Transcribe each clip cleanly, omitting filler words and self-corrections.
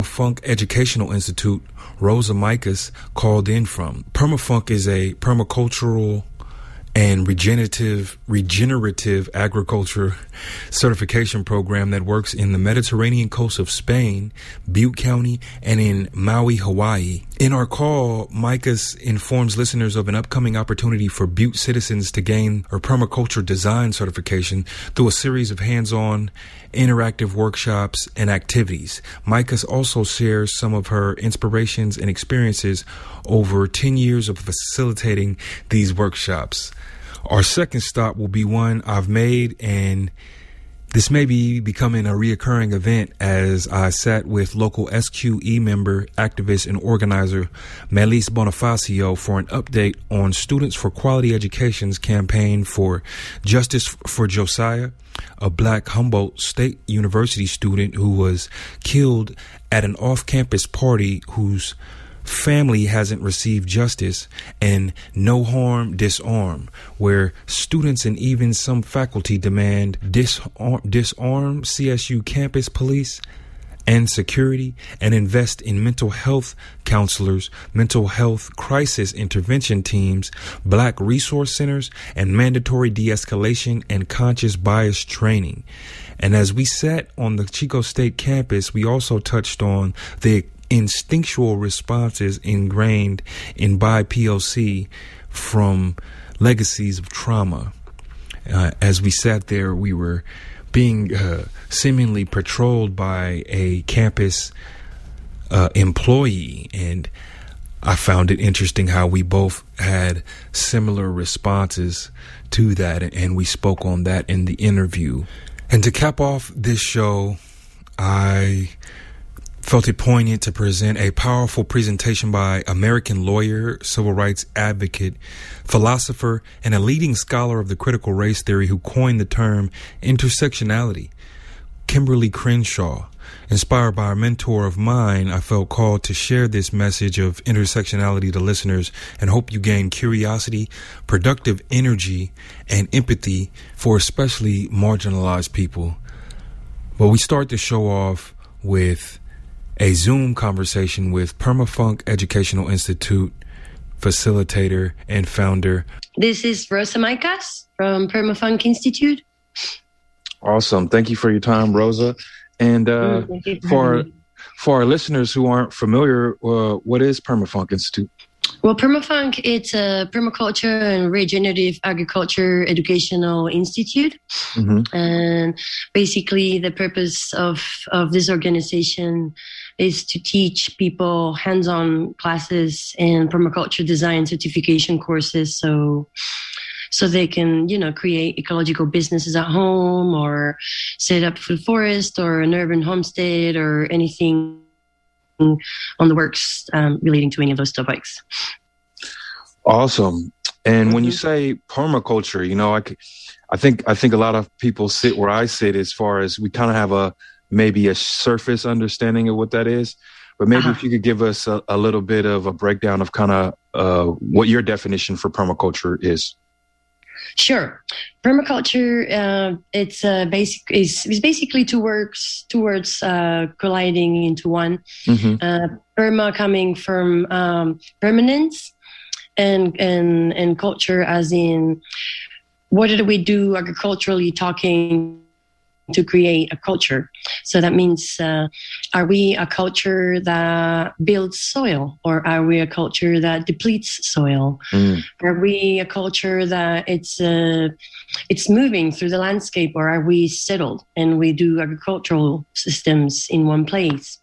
Funk Educational Institute, Rosa Micas, called in from. Permafunk is a permacultural and regenerative agriculture certification program that works in the Mediterranean coast of Spain, Butte County, and in Maui, Hawaii. In our call, Micas informs listeners of an upcoming opportunity for Butte citizens to gain a permaculture design certification through a series of hands-on interactive workshops and activities. Micas also shares some of her inspirations and experiences over 10 years of facilitating these workshops. Our second stop will be one I've made, and this may be becoming a reoccurring event as I sat with local SQE member, activist, and organizer Melis Bonifacio for an update on Students for Quality Education's campaign for Justice for Josiah, a Black Humboldt State University student who was killed at an off-campus party whose family hasn't received justice, and No Harm, Disarm, where students and even some faculty demand disarm CSU campus police and security and invest in mental health counselors, mental health crisis intervention teams, Black resource centers, and mandatory de-escalation and conscious bias training. And as we sat on the Chico State campus, we also touched on the instinctual responses ingrained in BIPOC from legacies of trauma. As we sat there, we were being seemingly patrolled by a campus employee, and I found it interesting how we both had similar responses to that, and we spoke on that in the interview. And to cap off this show, I felt it poignant to present a powerful presentation by American lawyer, civil rights advocate, philosopher, and a leading scholar of the critical race theory who coined the term intersectionality, Kimberly Crenshaw. Inspired by a mentor of mine, I felt called to share this message of intersectionality to listeners and hope you gain curiosity, productive energy, and empathy for especially marginalized people. But we start the show off with a Zoom conversation with Permafunk Educational Institute facilitator and founder. This is Rosa Micas from Permafunk Institute. Awesome. Thank you for your time, Rosa. And for our listeners who aren't familiar, what is Permafunk Institute? Well, Permafunk, it's a permaculture and regenerative agriculture educational institute. Mm-hmm. And basically the purpose of this organization is to teach people hands-on classes and permaculture design certification courses so they can, create ecological businesses at home or set up food forest or an urban homestead or anything on the works relating to any of those topics. Awesome. And when you say permaculture, I think a lot of people sit where I sit as far as we kind of have maybe a surface understanding of what that is. But maybe if you could give us a little bit of a breakdown of kind of what your definition for permaculture is. Sure. Permaculture, it's basically two works towards colliding into one. Mm-hmm. Perma coming from permanence and culture as in what did we do agriculturally talking to create a culture. So that means, are we a culture that builds soil, or are we a culture that depletes soil? Mm. Are we a culture that it's moving through the landscape, or are we settled and we do agricultural systems in one place?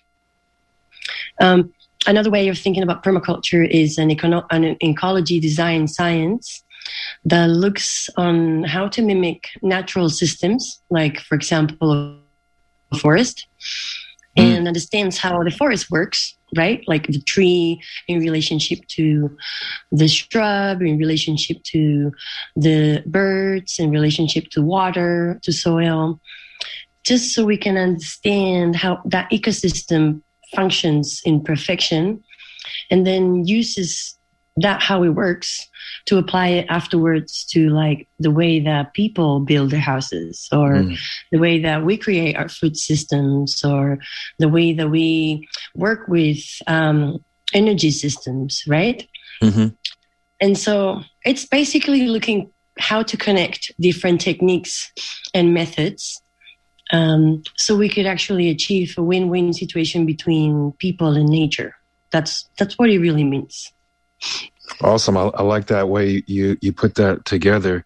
Another way of thinking about permaculture is an ecology design science that looks on how to mimic natural systems, like, for example, a forest, and understands how the forest works, right? Like the tree in relationship to the shrub, in relationship to the birds, in relationship to water, to soil, just so we can understand how that ecosystem functions in perfection, and then uses that how it works, to apply it afterwards to like the way that people build their houses, or the way that we create our food systems, or the way that we work with energy systems, right? Mm-hmm. And so it's basically looking how to connect different techniques and methods, so we could actually achieve a win-win situation between people and nature. That's what it really means. Awesome. I like that way you put that together.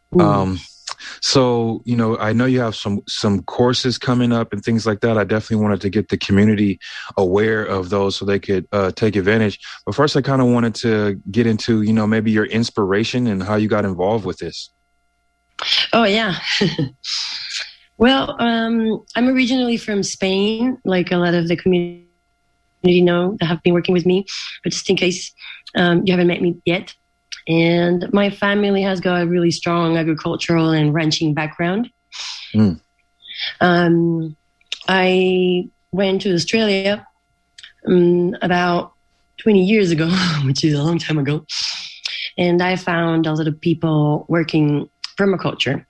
So, you know, I know you have some courses coming up and things like that. I definitely wanted to get the community aware of those so they could take advantage. But first, I kind of wanted to get into, you know, maybe your inspiration and how you got involved with this. Oh, yeah. Well, I'm originally from Spain, like a lot of the community know that have been working with me, but just in case you haven't met me yet. And my family has got a really strong agricultural and ranching background. I went to Australia about 20 years ago, which is a long time ago. And I found a lot of people working permaculture.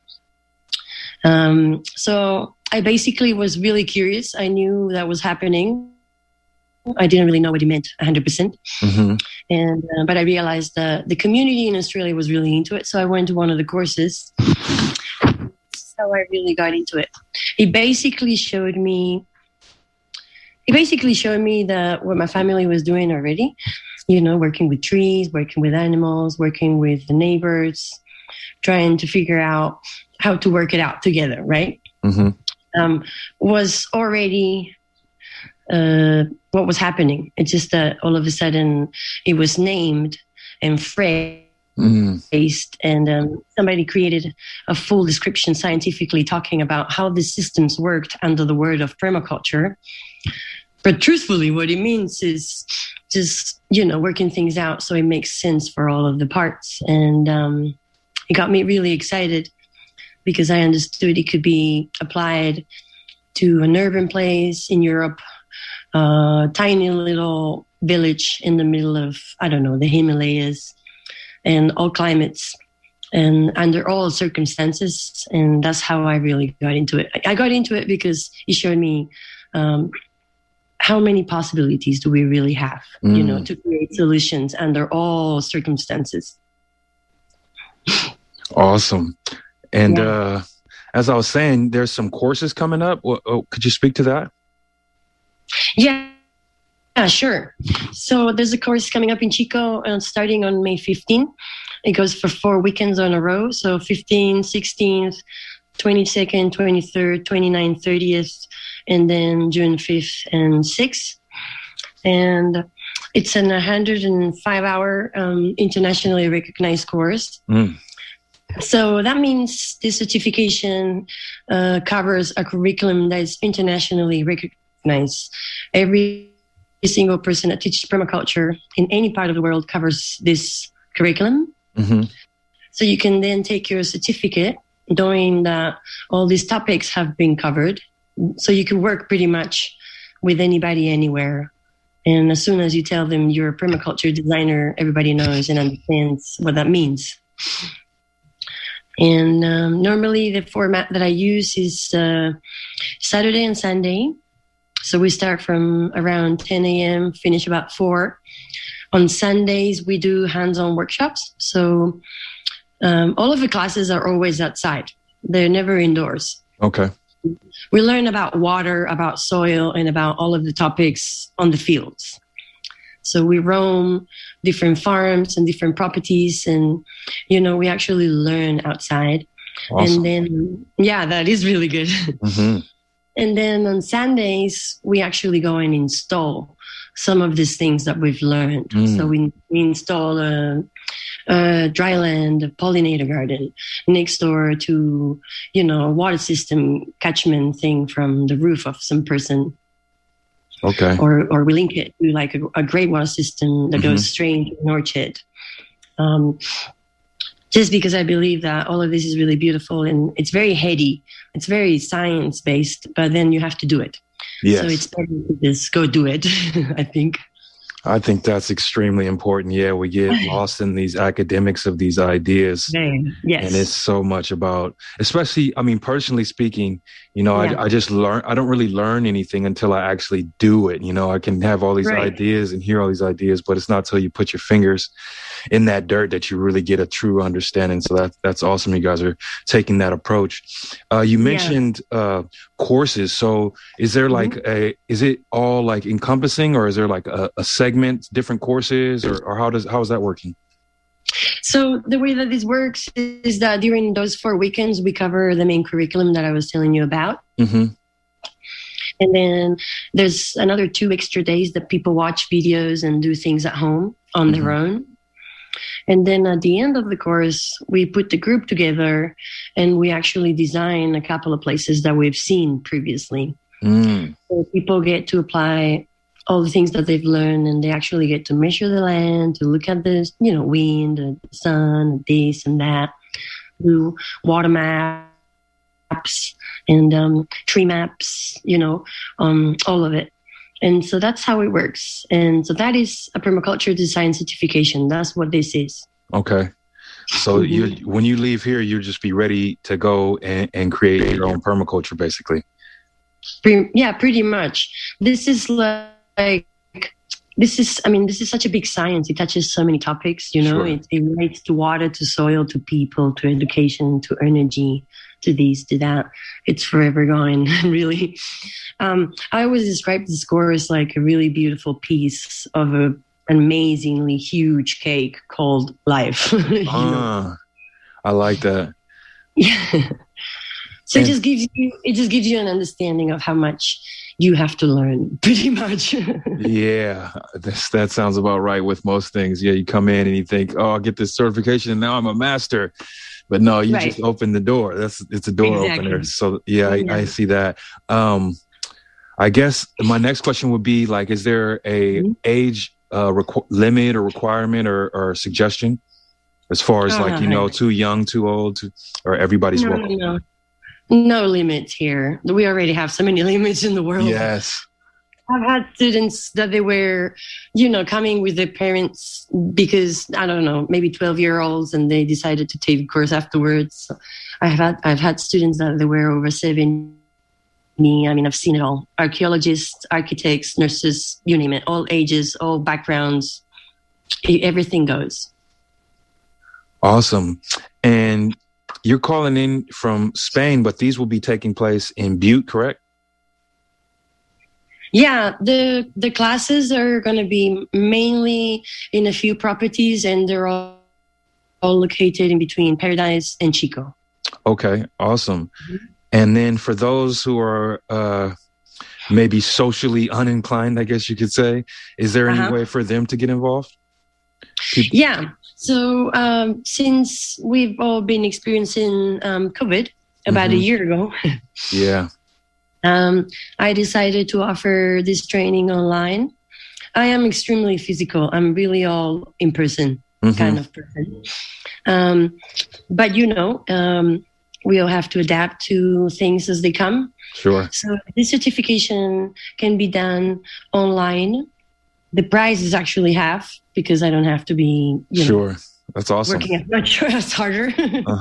So I basically was really curious. I knew that was happening. I didn't really know what it meant 100%. And, but I realized that the community in Australia was really into it. So I went to one of the courses. So I really got into it. It basically showed me that what my family was doing already, you know, working with trees, working with animals, working with the neighbors, trying to figure out how to work it out together, right? Was already what was happening. It's just that all of a sudden it was named and phrased, and somebody created a full description scientifically talking about how the systems worked under the word of permaculture. But truthfully, what it means is just, you know, working things out so it makes sense for all of the parts. And it got me really excited because I understood it could be applied to an urban place in Europe, tiny little village in the middle of, I don't know, the Himalayas, and all climates and under all circumstances. And that's how I really got into it. I got into it because it showed me how many possibilities do we really have, you know, to create solutions under all circumstances. Awesome. And as I was saying, there's some courses coming up. Could you speak to that? Yeah, sure. So there's a course coming up in Chico starting on May 15th. It goes for 4 weekends on a row. So 15th, 16th, 22nd, 23rd, 29th, 30th, and then June 5th and 6th. And it's an 105-hour internationally recognized course. So that means this certification covers a curriculum that is internationally recognized. Every single person that teaches permaculture in any part of the world covers this curriculum. So you can then take your certificate knowing that all these topics have been covered. So you can work pretty much with anybody anywhere. And as soon as you tell them you're a permaculture designer, everybody knows and understands what that means. And normally the format that I use is Saturday and Sunday. So we start from around 10 a.m., finish about 4. On Sundays, we do hands-on workshops. So all of the classes are always outside. They're never indoors. Okay. We learn about water, about soil, and about all of the topics on the fields. So we roam different farms and different properties, and, you know, we actually learn outside. Awesome. And then, yeah, that is really good. And then on Sundays, we actually go and install some of these things that we've learned. So we install a dryland, a pollinator garden next door to, you know, a water system catchment thing from the roof of some person. Okay. Or we link it to like a great water system that goes straight into an orchard. Just because I believe that all of this is really beautiful and it's very heady. It's very science-based, but then you have to do it. Yes. So it's better to just go do it, I think. I think that's extremely important. Yeah, we get lost in these academics of these ideas. Yes. And it's so much about, especially, I mean, personally speaking, you know, I just learn, I don't really learn anything until I actually do it. You know, I can have all these ideas and hear all these ideas, but it's not till you put your fingers in that dirt that you really get a true understanding. So that's awesome. You guys are taking that approach. You mentioned courses. So is there like is it all like encompassing, or is there like a segment, different courses, or how is that working? So the way that this works is that during those 4 weekends, we cover the main curriculum that I was telling you about. Mm-hmm. And then there's another 2 extra days that people watch videos and do things at home on their own. And then at the end of the course, we put the group together and we actually design a couple of places that we've seen previously. So people get to apply all the things that they've learned, and they actually get to measure the land, to look at the, you know, wind, the sun, this and that, do water maps and tree maps, you know, all of it. And so that's how it works. And so that is a permaculture design certification. That's what this is. Okay. So when you leave here, you'll just be ready to go and create your own permaculture, basically. Yeah, pretty much. This is this is such a big science. It touches so many topics, you know. It relates to water, to soil, to people, to education, to energy, to this, to that. It's forever going, really. I always describe this course like a really beautiful piece of an amazingly huge cake called life. I like that. Yeah. So it just gives you an understanding of how much you have to learn, pretty much. Yeah, that sounds about right with most things. Yeah, you come in and you think, oh, I'll get this certification and now I'm a master. But no, you just open the door. It's a door opener. So yeah, I see that. I guess my next question would be like, is there a age limit or requirement or suggestion as far as like, you know, too young, too old, or everybody's welcome? No limits here. We already have so many limits in the world. Yes. I've had students that they were, you know, coming with their parents because, I don't know, maybe 12-year-olds, and they decided to take the course afterwards. So I've had students that they were over 70. I mean, I've seen it all. Archaeologists, architects, nurses, you name it, all ages, all backgrounds, everything goes. Awesome. And you're calling in from Spain, but these will be taking place in Butte, correct? Yeah, the classes are going to be mainly in a few properties, and they're all located in between Paradise and Chico. Okay, awesome. And then for those who are maybe socially uninclined, I guess you could say, is there any way for them to get involved? Yeah. So since we've all been experiencing COVID about a year ago, I decided to offer this training online. I am extremely physical. I'm really all in person kind of person. But, you know, we all have to adapt to things as they come. Sure. So this certification can be done online. The price is actually half because I don't have to be, you know, that's awesome. Working as harder.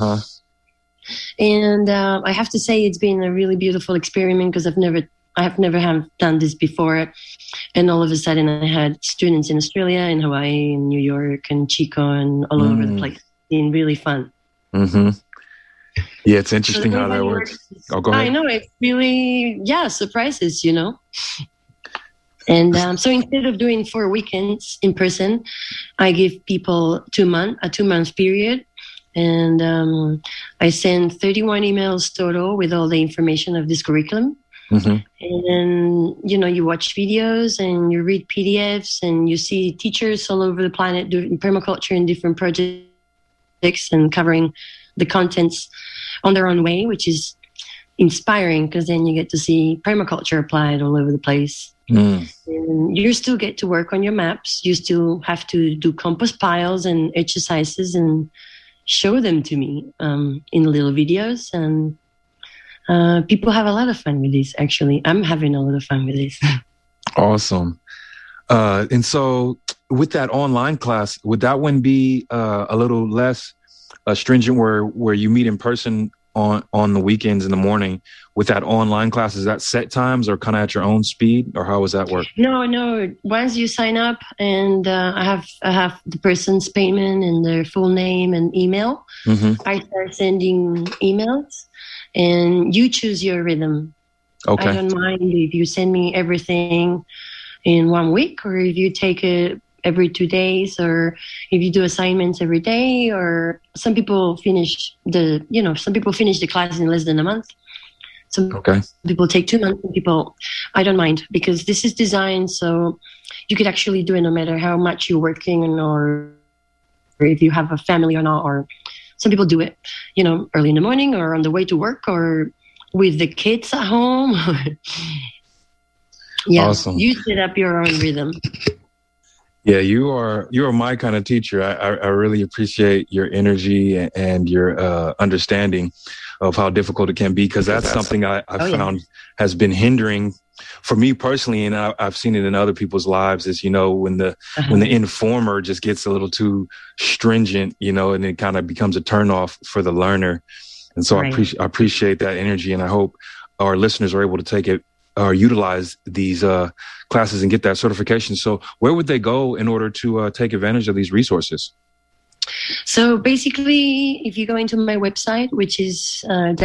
And I have to say it's been a really beautiful experiment because I have never done this before. And all of a sudden I had students in Australia, in Hawaii, in New York, and Chico, and all over the place. It's been really fun. Yeah, it's interesting how that works. Oh, go ahead. I know, it's really, surprises, you know. And so instead of doing 4 weekends in person, I give people a 2-month period. And I send 31 emails total with all the information of this curriculum. And then, you know, you watch videos and you read PDFs and you see teachers all over the planet doing permaculture in different projects and covering the contents on their own way, which is inspiring because then you get to see permaculture applied all over the place. And you still get to work on your maps. You still have to do compost piles and exercises and show them to me in little videos. And people have a lot of fun with this, actually. I'm having a lot of fun with this. Awesome. And so with that online class, would that one be a little less stringent where you meet in person on the weekends in the morning? With that online class, is that set times or kind of at your own speed, or how does that work? No. Once you sign up, and I have the person's payment and their full name and email, I start sending emails, and you choose your rhythm. Okay. I don't mind if you send me everything in 1 week, or if you take it every 2 days, or if you do assignments every day, or some people finish the class in less than a month. Some people take 2 months, and I don't mind, because this is designed so you could actually do it no matter how much you're working, or if you have a family or not, or some people do it, early in the morning or on the way to work or with the kids at home. Yeah, awesome. You set up your own rhythm. Yeah, you are my kind of teacher. I really appreciate your energy and your understanding of how difficult it can be, because that's something I found has been hindering for me personally, and I've seen it in other people's lives. Is when the informer just gets a little too stringent, and it kind of becomes a turnoff for the learner. And so I appreciate that energy, and I hope our listeners are able to take it or utilize these classes and get that certification. So where would they go in order to take advantage of these resources? So basically, if you go into my website, which is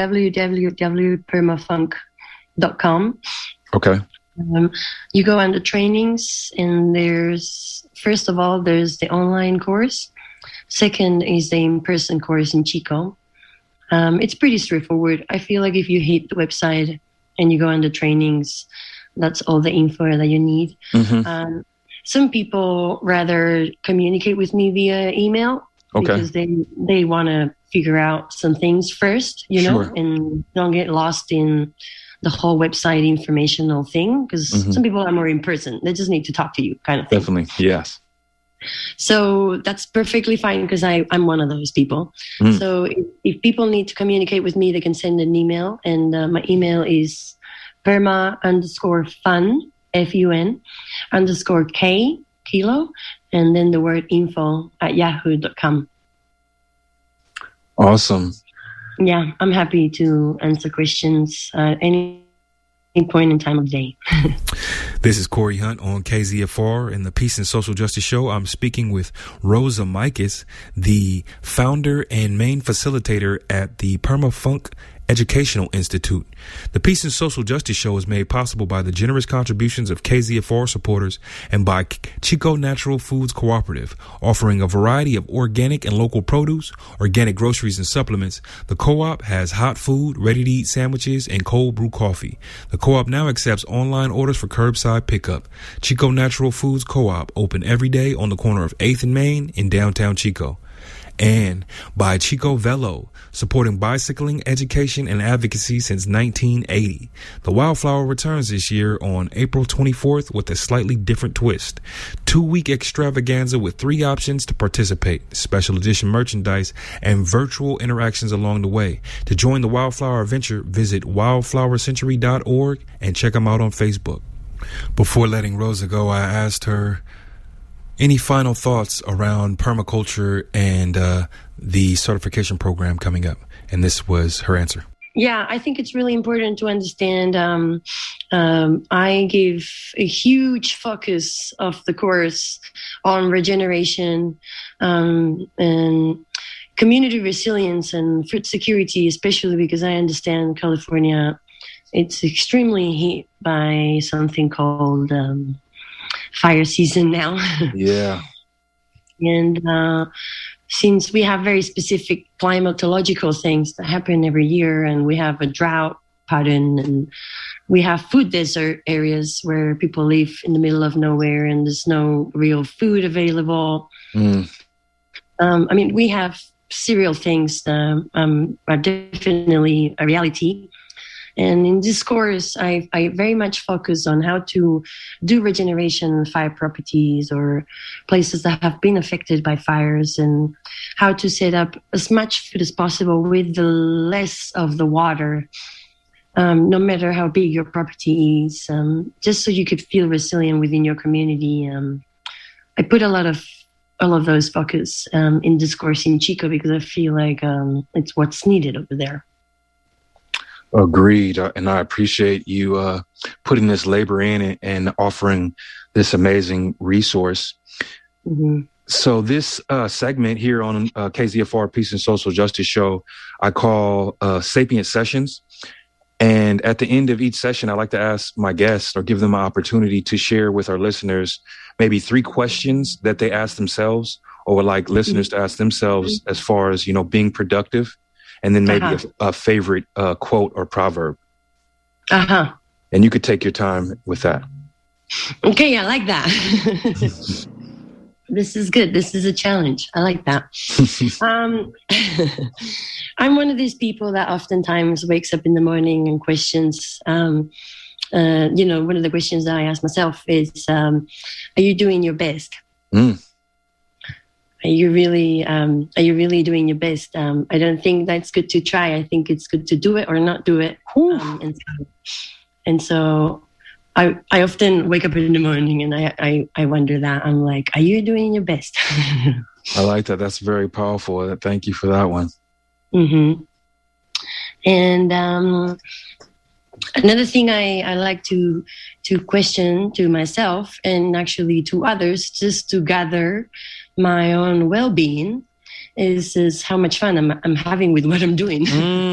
www.permafunk.com. Okay. You go under trainings, and first of all, there's the online course. Second is the in-person course in Chico. It's pretty straightforward. I feel like if you hit the website and you go under trainings, that's all the info that you need. Some people rather communicate with me via email because they want to figure out some things first, and don't get lost in the whole website informational thing, because some people are more in person. They just need to talk to you, kind of thing. Definitely, yes. So that's perfectly fine, because I'm one of those people. So if people need to communicate with me, they can send an email, and my email is perma_fun, FUN, _K, kilo, and then the word info@yahoo.com. Awesome. Yeah, I'm happy to answer questions at any point in time of day. This is Corey Hunt on KZFR in the Peace and Social Justice Show. I'm speaking with Rosa Michis, the founder and main facilitator at the Permafunk Educational Institute. The Peace and Social Justice Show is made possible by the generous contributions of KZFR supporters and by Chico Natural Foods Cooperative, offering a variety of organic and local produce, organic groceries and supplements. The co-op has hot food, ready-to-eat sandwiches, and cold brew coffee. The co-op now accepts online orders for curbside pickup. Chico Natural Foods Co-op, open every day on the corner of 8th and Main in downtown Chico. And by Chico Velo, supporting bicycling education and advocacy since 1980. The Wildflower returns this year on April 24th with a slightly different twist. 2-week extravaganza with 3 options to participate, special edition merchandise, and virtual interactions along the way. To join the Wildflower adventure, visit wildflowercentury.org and check them out on Facebook. Before letting Rosa go, I asked her any final thoughts around permaculture and the certification program coming up? And this was her answer. Yeah, I think it's really important to understand. I give a huge focus of the course on regeneration and community resilience and food security, especially because I understand California, it's extremely hit by something called fire season now. Yeah. And since we have very specific climatological things that happen every year, and we have a drought pattern, and we have food desert areas where people live in the middle of nowhere and there's no real food available. I mean, we have serial things that are definitely a reality. And in this course, I very much focus on how to do regeneration fire properties or places that have been affected by fires, and how to set up as much food as possible with the less of the water no matter how big your property is, just so you could feel resilient within your community. I put a lot of all of those focus in discourse in Chico because I feel like it's what's needed over there. Agreed. And I appreciate you putting this labor in and offering this amazing resource. Mm-hmm. So this segment here on KZFR Peace and Social Justice Show, I call Sapient Sessions. And at the end of each session, I like to ask my guests or give them an opportunity to share with our listeners maybe 3 questions that they ask themselves or would like listeners to ask themselves as far as, being productive. And then maybe a favorite quote or proverb. And you could take your time with that. Okay, I like that. This is good. This is a challenge. I like that. I'm one of these people that oftentimes wakes up in the morning and questions. One of the questions that I ask myself is, are you doing your best? Are you really doing your best? I don't think that's good to try. I think it's good to do it or not do it. And so I often wake up in the morning and I wonder that. I'm like, are you doing your best? I like that. That's very powerful. Thank you for that one. Mm-hmm. And another thing I like to question to myself and actually to others, just to gather my own well-being, is how much fun I'm having with what I'm doing.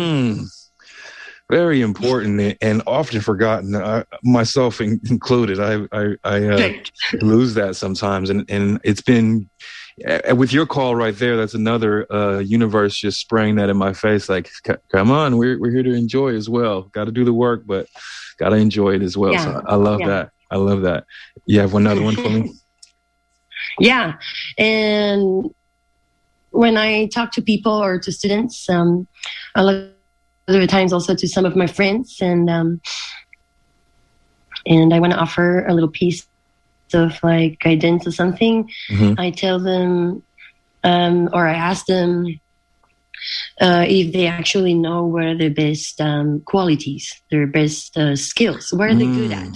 Very important and often forgotten, myself included. I lose that sometimes, and it's been with your call right there. That's another universe just spraying that in my face. Like, come on, we're here to enjoy as well. Got to do the work, but got to enjoy it as well. Yeah. So I love that. I love that. You have another one for me? Yeah, and when I talk to people or to students, I love. Other times also to some of my friends, and I want to offer a little piece of like guidance or something. I tell them, or I ask them if they actually know what are their best qualities, their best skills, what are they good at?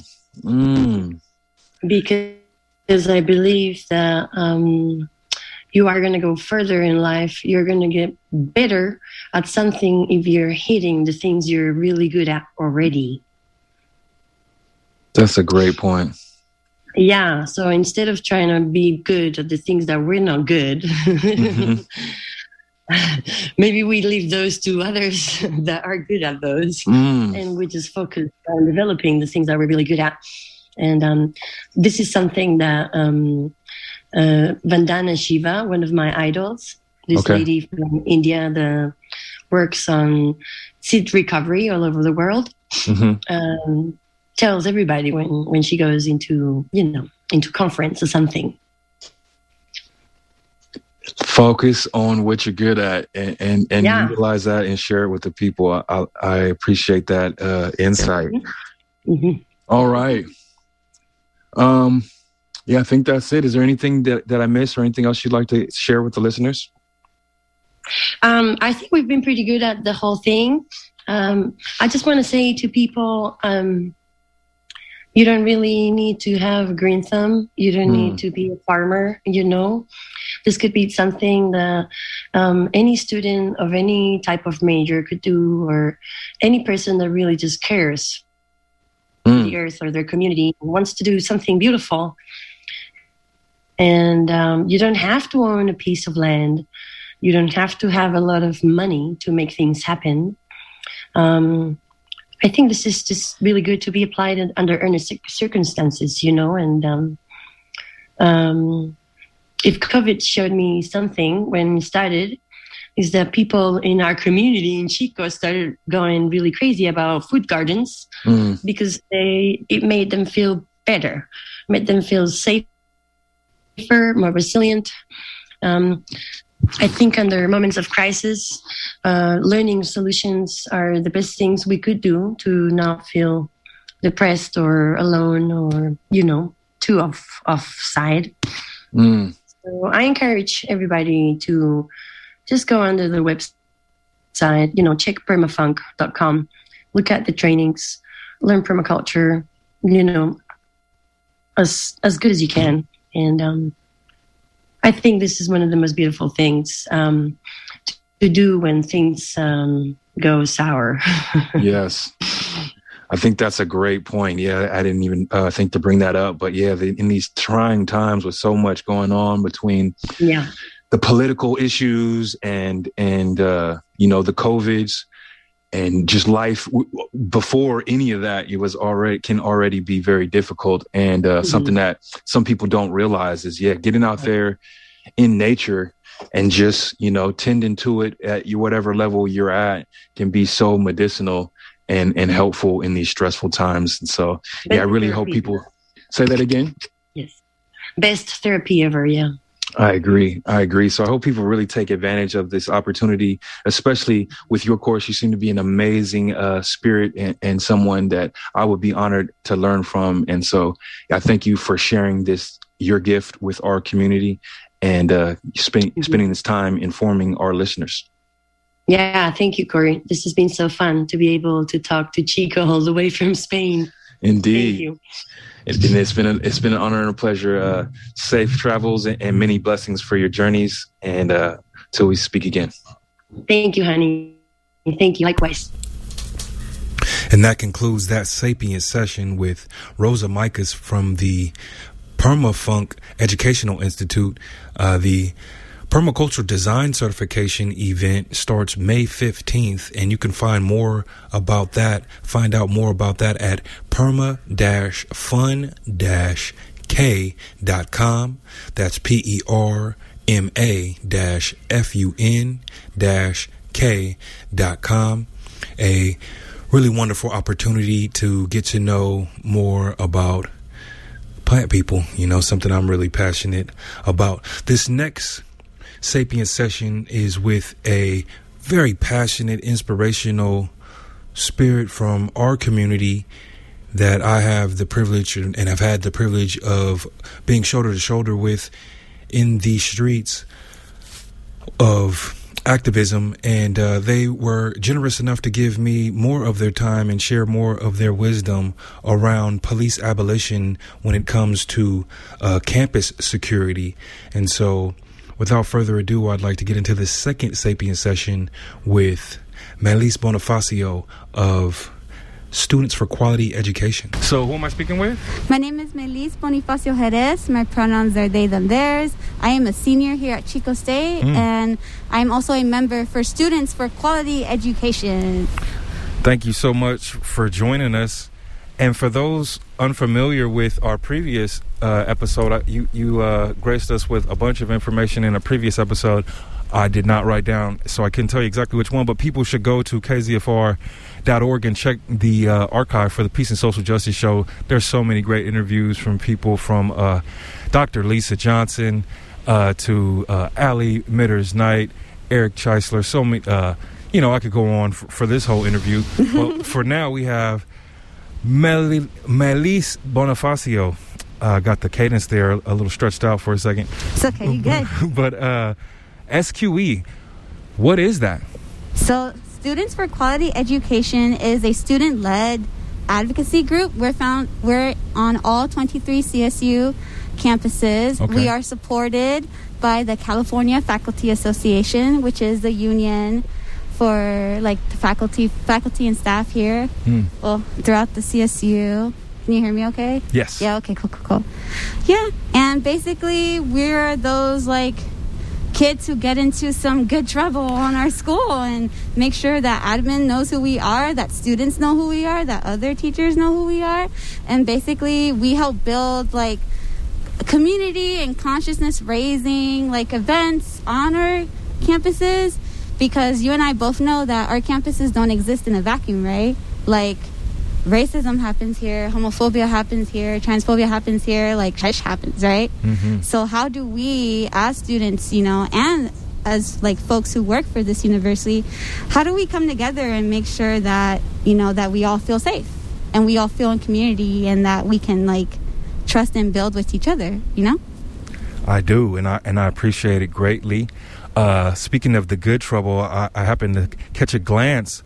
Because I believe that you are going to go further in life. You're going to get better at something if you're hitting the things you're really good at already. That's a great point. Yeah. So instead of trying to be good at the things that we're not good, maybe we leave those to others that are good at those. And we just focus on developing the things that we're really good at. And this is something that Vandana Shiva, one of my idols, this lady from India that works on seed recovery all over the world, tells everybody when she goes into conference or something. Focus on what you're good at and utilize that and share it with the people. I appreciate that insight. All right. Yeah, I think that's it. Is there anything that I missed or anything else you'd like to share with the listeners? I think we've been pretty good at the whole thing. I just want to say to people, you don't really need to have a green thumb. You don't need to be a farmer, This could be something that any student of any type of major could do, or any person that really just cares for the earth or their community and wants to do something beautiful. And you don't have to own a piece of land. You don't have to have a lot of money to make things happen. I think this is just really good to be applied under earnest circumstances, And if COVID showed me something when it started, is that people in our community in Chico started going really crazy about food gardens because it made them feel better, made them feel safer, more resilient. I think under moments of crisis, learning solutions are the best things we could do to not feel depressed or alone or, too offside. So I encourage everybody to just go under the website, check permafunk.com look at the trainings, learn permaculture, as good as you can. And I think this is one of the most beautiful things to do when things go sour. Yes. I think that's a great point. Yeah, I didn't even think to bring that up. But yeah, in these trying times with so much going on between the political issues and the COVIDs and just life before any of that, can already be very difficult. And something that some people don't realize is, getting out there in nature and just, tending to it at whatever level you're at can be so medicinal and helpful in these stressful times. And so, I really hope people say that again. Yes. Best therapy ever. Yeah. I agree. So I hope people really take advantage of this opportunity, especially with your course. You seem to be an amazing spirit and someone that I would be honored to learn from. And so I thank you for sharing your gift with our community and spending this time informing our listeners. Yeah, thank you, Corey. This has been so fun to be able to talk to Chico all the way from Spain. Indeed. Thank you. It's been an honor and a pleasure. Safe travels and many blessings for your journeys. And till we speak again. Thank you, honey. Thank you. Likewise. And that concludes that Sapiens session with Rosa Michas from the Permafunk Educational Institute. The Permaculture Design Certification event starts May 15th, and you can find out more about that at perma-fun-k.com. That's perma-fun-k.com. A really wonderful opportunity to get to know more about plant people, something I'm really passionate about. This next Sapiens session is with a very passionate, inspirational spirit from our community that I have the privilege and have had the privilege of being shoulder to shoulder with in the streets of activism. And they were generous enough to give me more of their time and share more of their wisdom around police abolition when it comes to campus security. And so, without further ado, I'd like to get into the second Sapiens session with Melise Bonifacio of Students for Quality Education. So who am I speaking with? My name is Melise Bonifacio Jerez. My pronouns are they, them, theirs. I am a senior here at Chico State, and I'm also a member for Students for Quality Education. Thank you so much for joining us. And for those unfamiliar with our previous episode, you graced us with a bunch of information in a previous episode I did not write down, so I couldn't tell you exactly which one, but people should go to kzfr.org and check the archive for the Peace and Social Justice Show. There's so many great interviews from people from Dr. Lisa Johnson to Allie Mitters-Knight, Eric Cheisler, so many, I could go on for this whole interview. But for now, we have Melise Bonifacio. Got the cadence there a little stretched out for a second. It's okay, you good. But SQE, what is that? So Students for Quality Education is a student-led advocacy group. We're on all 23 CSU campuses. Okay. We are supported by the California Faculty Association, which is the union for the faculty and staff here. Well, throughout the CSU. Can you hear me okay? Yes. Yeah, okay, cool. Yeah, and basically we're those kids who get into some good trouble on our school and make sure that admin knows who we are, that students know who we are, that other teachers know who we are. And basically we help build community and consciousness raising events on our campuses, because you and I both know that our campuses don't exist in a vacuum, right? Racism happens here, homophobia happens here, transphobia happens here, trash happens, right? Mm-hmm. So how do we, as students, and as folks who work for this university, how do we come together and make sure that, that we all feel safe and we all feel in community and that we can trust and build with each other, I do, and I appreciate it greatly. Speaking of the good trouble, I happened to catch a glance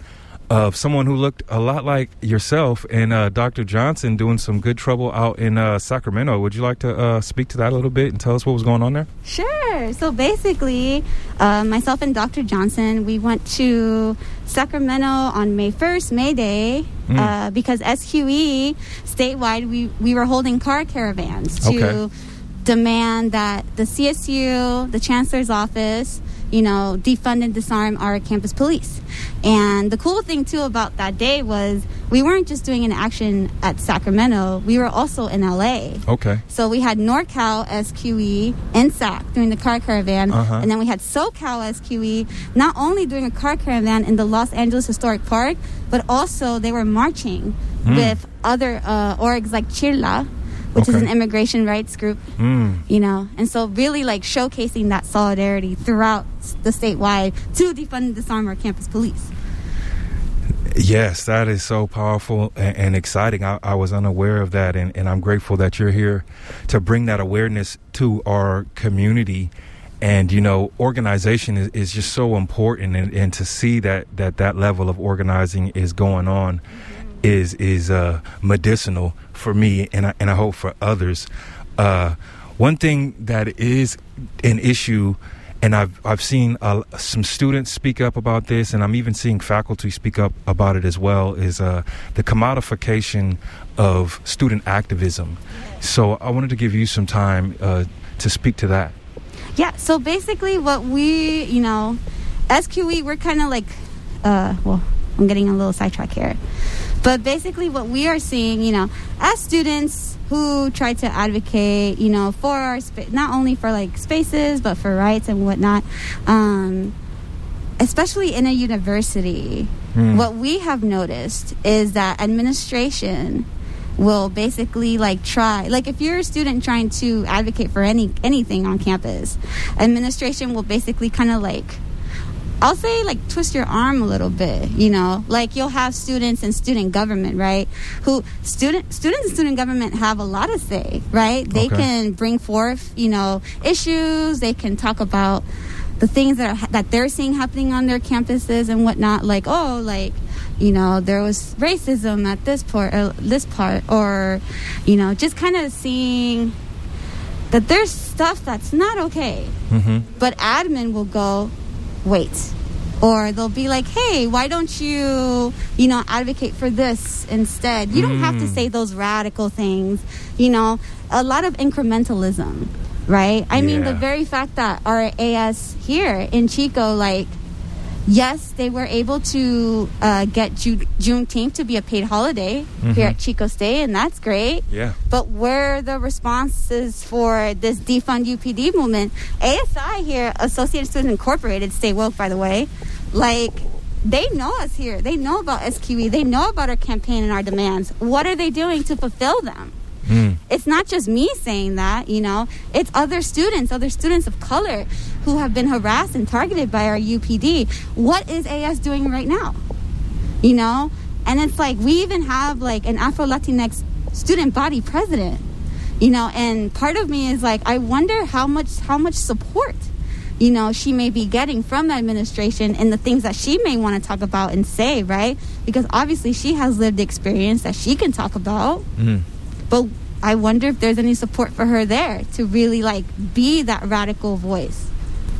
of someone who looked a lot like yourself and Dr. Johnson doing some good trouble out in Sacramento. Would you like to speak to that a little bit and tell us what was going on there? Sure. So basically, myself and Dr. Johnson, we went to Sacramento on May 1st, May Day, because SQE statewide, we were holding car caravans to demand that the CSU, the Chancellor's Office, defund and disarm our campus police. And the cool thing, too, about that day was we weren't just doing an action at Sacramento. We were also in L.A. Okay. So we had NorCal SQE in SAC doing the car caravan. And then we had SoCal SQE not only doing a car caravan in the Los Angeles Historic Park, but also they were marching with other orgs like Chirla, which is an immigration rights group, and so really like showcasing that solidarity throughout the statewide to defund and disarm our campus police. Yes, that is so powerful and exciting. I was unaware of that, and I'm grateful that you're here to bring that awareness to our community. And, organization is just so important, and to see that level of organizing is going on is medicinal for me, and I hope for others. One thing that is an issue, and I've seen some students speak up about this, and I'm even seeing faculty speak up about it as well, is the commodification of student activism. So I wanted to give you some time to speak to that. Yeah, so basically what we, SQE, we're kind of like, I'm getting a little sidetrack here. But basically what we are seeing, as students who try to advocate, for our not only for like spaces, but for rights and whatnot, especially in a university, what we have noticed is that administration will basically try, if you're a student trying to advocate for anything on campus, administration will basically kind of I'll say twist your arm a little bit, you'll have students and student government, right? Who students and student government have a lot of say, right? They can bring forth, issues. They can talk about the things that they're seeing happening on their campuses and whatnot. There was racism at this part, or, just kind of seeing that there's stuff that's not okay. But admin will go, wait, or they'll be like, hey, why don't you advocate for this instead? You don't have to say those radical things, a lot of incrementalism, right? I mean, the very fact that our AS here in Chico, yes, they were able to get Juneteenth to be a paid holiday here at Chico State, and that's great. Yeah. But where are the responses for this defund UPD movement? ASI here, Associated Students Incorporated, stay woke, by the way, they know us here. They know about SQE. They know about our campaign and our demands. What are they doing to fulfill them? It's not just me saying that, it's other students of color who have been harassed and targeted by our UPD. What is AS doing right now? And it's we even have an Afro-Latinx student body president, and part of me is I wonder how much support, she may be getting from the administration and the things that she may want to talk about and say, right? Because obviously she has lived experience that she can talk about. But I wonder if there's any support for her there to really be that radical voice.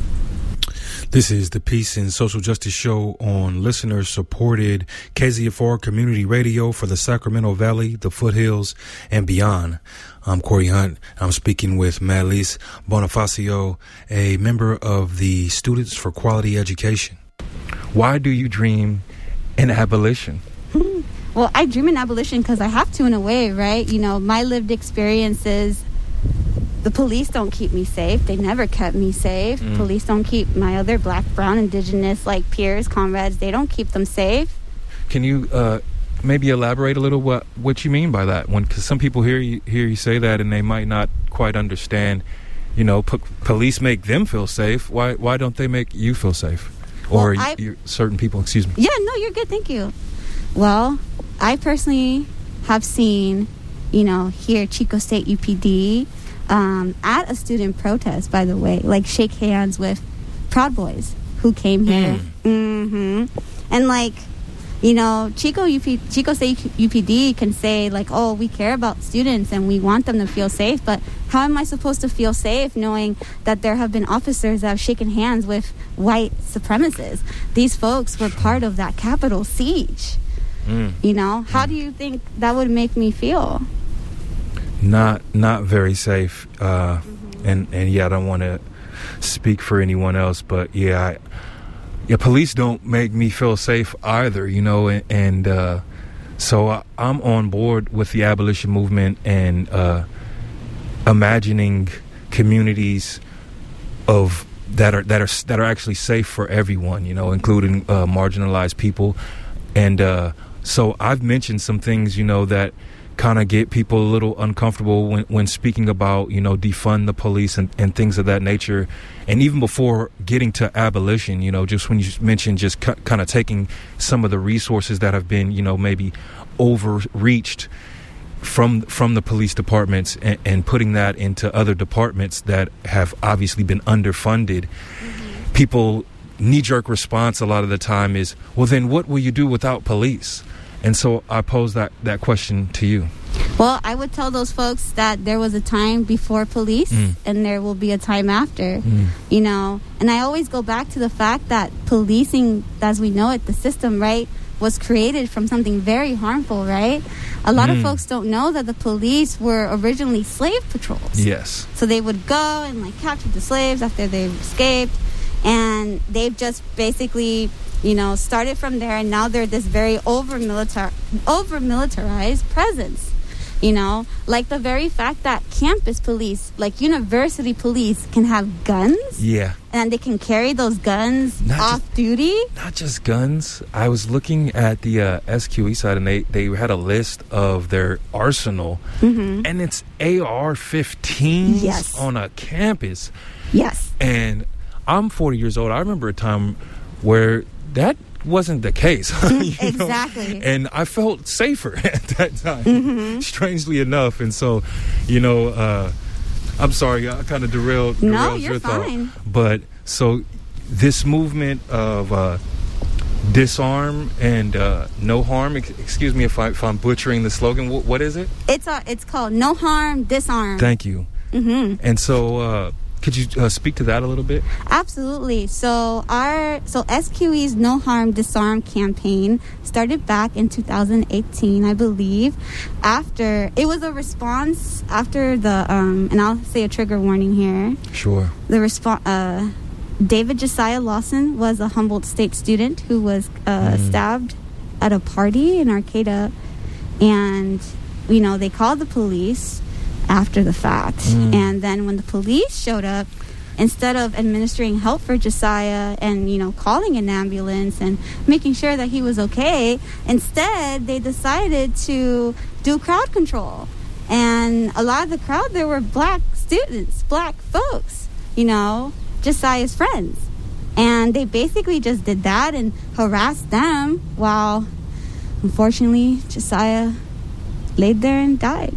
This is the Peace and Social Justice Show on listener-supported KZFR Community Radio for the Sacramento Valley, the Foothills, and beyond. I'm Corey Hunt. I'm speaking with Madlise Bonifacio, a member of the Students for Quality Education. Why do you dream in abolition? Well, I dream in abolition because I have to, in a way, right? My lived experiences, the police don't keep me safe. They never kept me safe. Police don't keep my other Black, brown, indigenous, peers, comrades. They don't keep them safe. Can you maybe elaborate a little what you mean by that? Because some people hear you say that and they might not quite understand. Police make them feel safe. Why don't they make you feel safe? Or certain people? Excuse me. Yeah, no, you're good. Thank you. Well, I personally have seen, here Chico State UPD at a student protest, by the way, shake hands with Proud Boys who came here. And You know, Chico State UPD can say, like, oh, we care about students and we want them to feel safe, but how am I supposed to feel safe knowing that there have been officers that have shaken hands with white supremacists? These folks were part of that Capitol siege. You know, how do you think that would make me feel? Not very safe. And yeah, I don't want to speak for anyone else, but yeah, police don't make me feel safe either, you know, and so I'm on board with the abolition movement and imagining communities that are actually safe for everyone, you know, including marginalized people. And so I've mentioned some things, you know, that kind of get people a little uncomfortable when speaking about, you know, defund the police and things of that nature. And even before getting to abolition, you know, just when you mentioned just kind of taking some of the resources that have been, you know, maybe overreached from the police departments and putting that into other departments that have obviously been underfunded. People knee-jerk response a lot of the time is, well, then what will you do without police? And so I pose that question to you. Well, I would tell those folks that there was a time before police and there will be a time after, you know. And I always go back to the fact that policing, as we know it, the system, right, was created from something very harmful, right? A lot of folks don't know that the police were originally slave patrols. Yes. So they would go and, like, capture the slaves after they've escaped. And they've just basically, you know, started from there, and now they're this very over-militarized presence, you know? Like the very fact that campus police, like university police, can have guns. Yeah. And they can carry those guns off-duty. Not just guns. I was looking at the SQE side, and they had a list of their arsenal, and it's AR-15s on a campus. Yes. And I'm 40 years old. I remember a time where that wasn't the case. Exactly. Know? And I felt safer at that time, strangely enough. And so, you know, I'm sorry, I kind of derailed your fine. thought. But so this movement of disarm and no harm, excuse me if I'm butchering the slogan, what is it? It's called No Harm, Disarm. Thank you. And so could you speak to that a little bit? Absolutely. So SQE's No Harm Disarm campaign started back in 2018, I believe. It was a response after the and I'll say a trigger warning here. Sure. The response. David Josiah Lawson was a Humboldt State student who was stabbed at a party in Arcata, and you know they called the police after the fact. And then when the police showed up, instead of administering help for Josiah and, you know, calling an ambulance and making sure that he was okay, instead they decided to do crowd control. And a lot of the crowd there were black students, black folks, you know, Josiah's friends. And they basically just did that and harassed them while, unfortunately, Josiah laid there and died.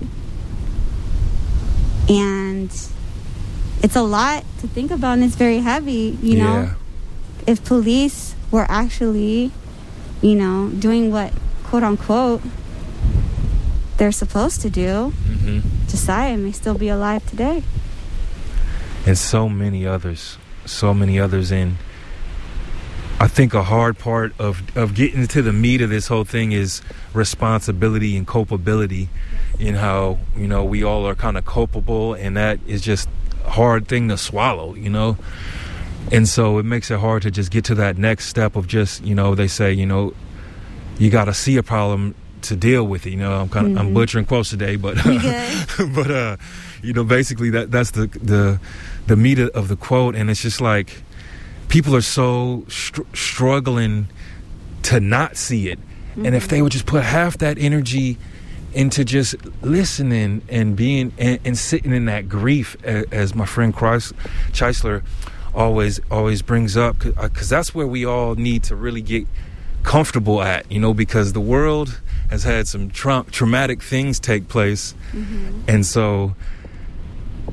And it's a lot to think about, and it's very heavy, you know. If police were actually, you know, doing what, quote unquote, they're supposed to do, Josiah may still be alive today. And so many others. And I think a hard part of getting to the meat of this whole thing is responsibility and culpability. In how, you know, we all are kind of culpable, and that is just a hard thing to swallow, you know. And so it makes it hard to just get to that next step of just, you know, they say, you know, you got to see a problem to deal with it. You know, I'm butchering quotes today, but but you know, basically that's the meat of the quote. And it's just like people are so struggling to not see it. And if they would just put half that energy into just listening and being and sitting in that grief, as my friend Chrysler always brings up, because that's where we all need to really get comfortable at, you know, because the world has had some traumatic things take place, and so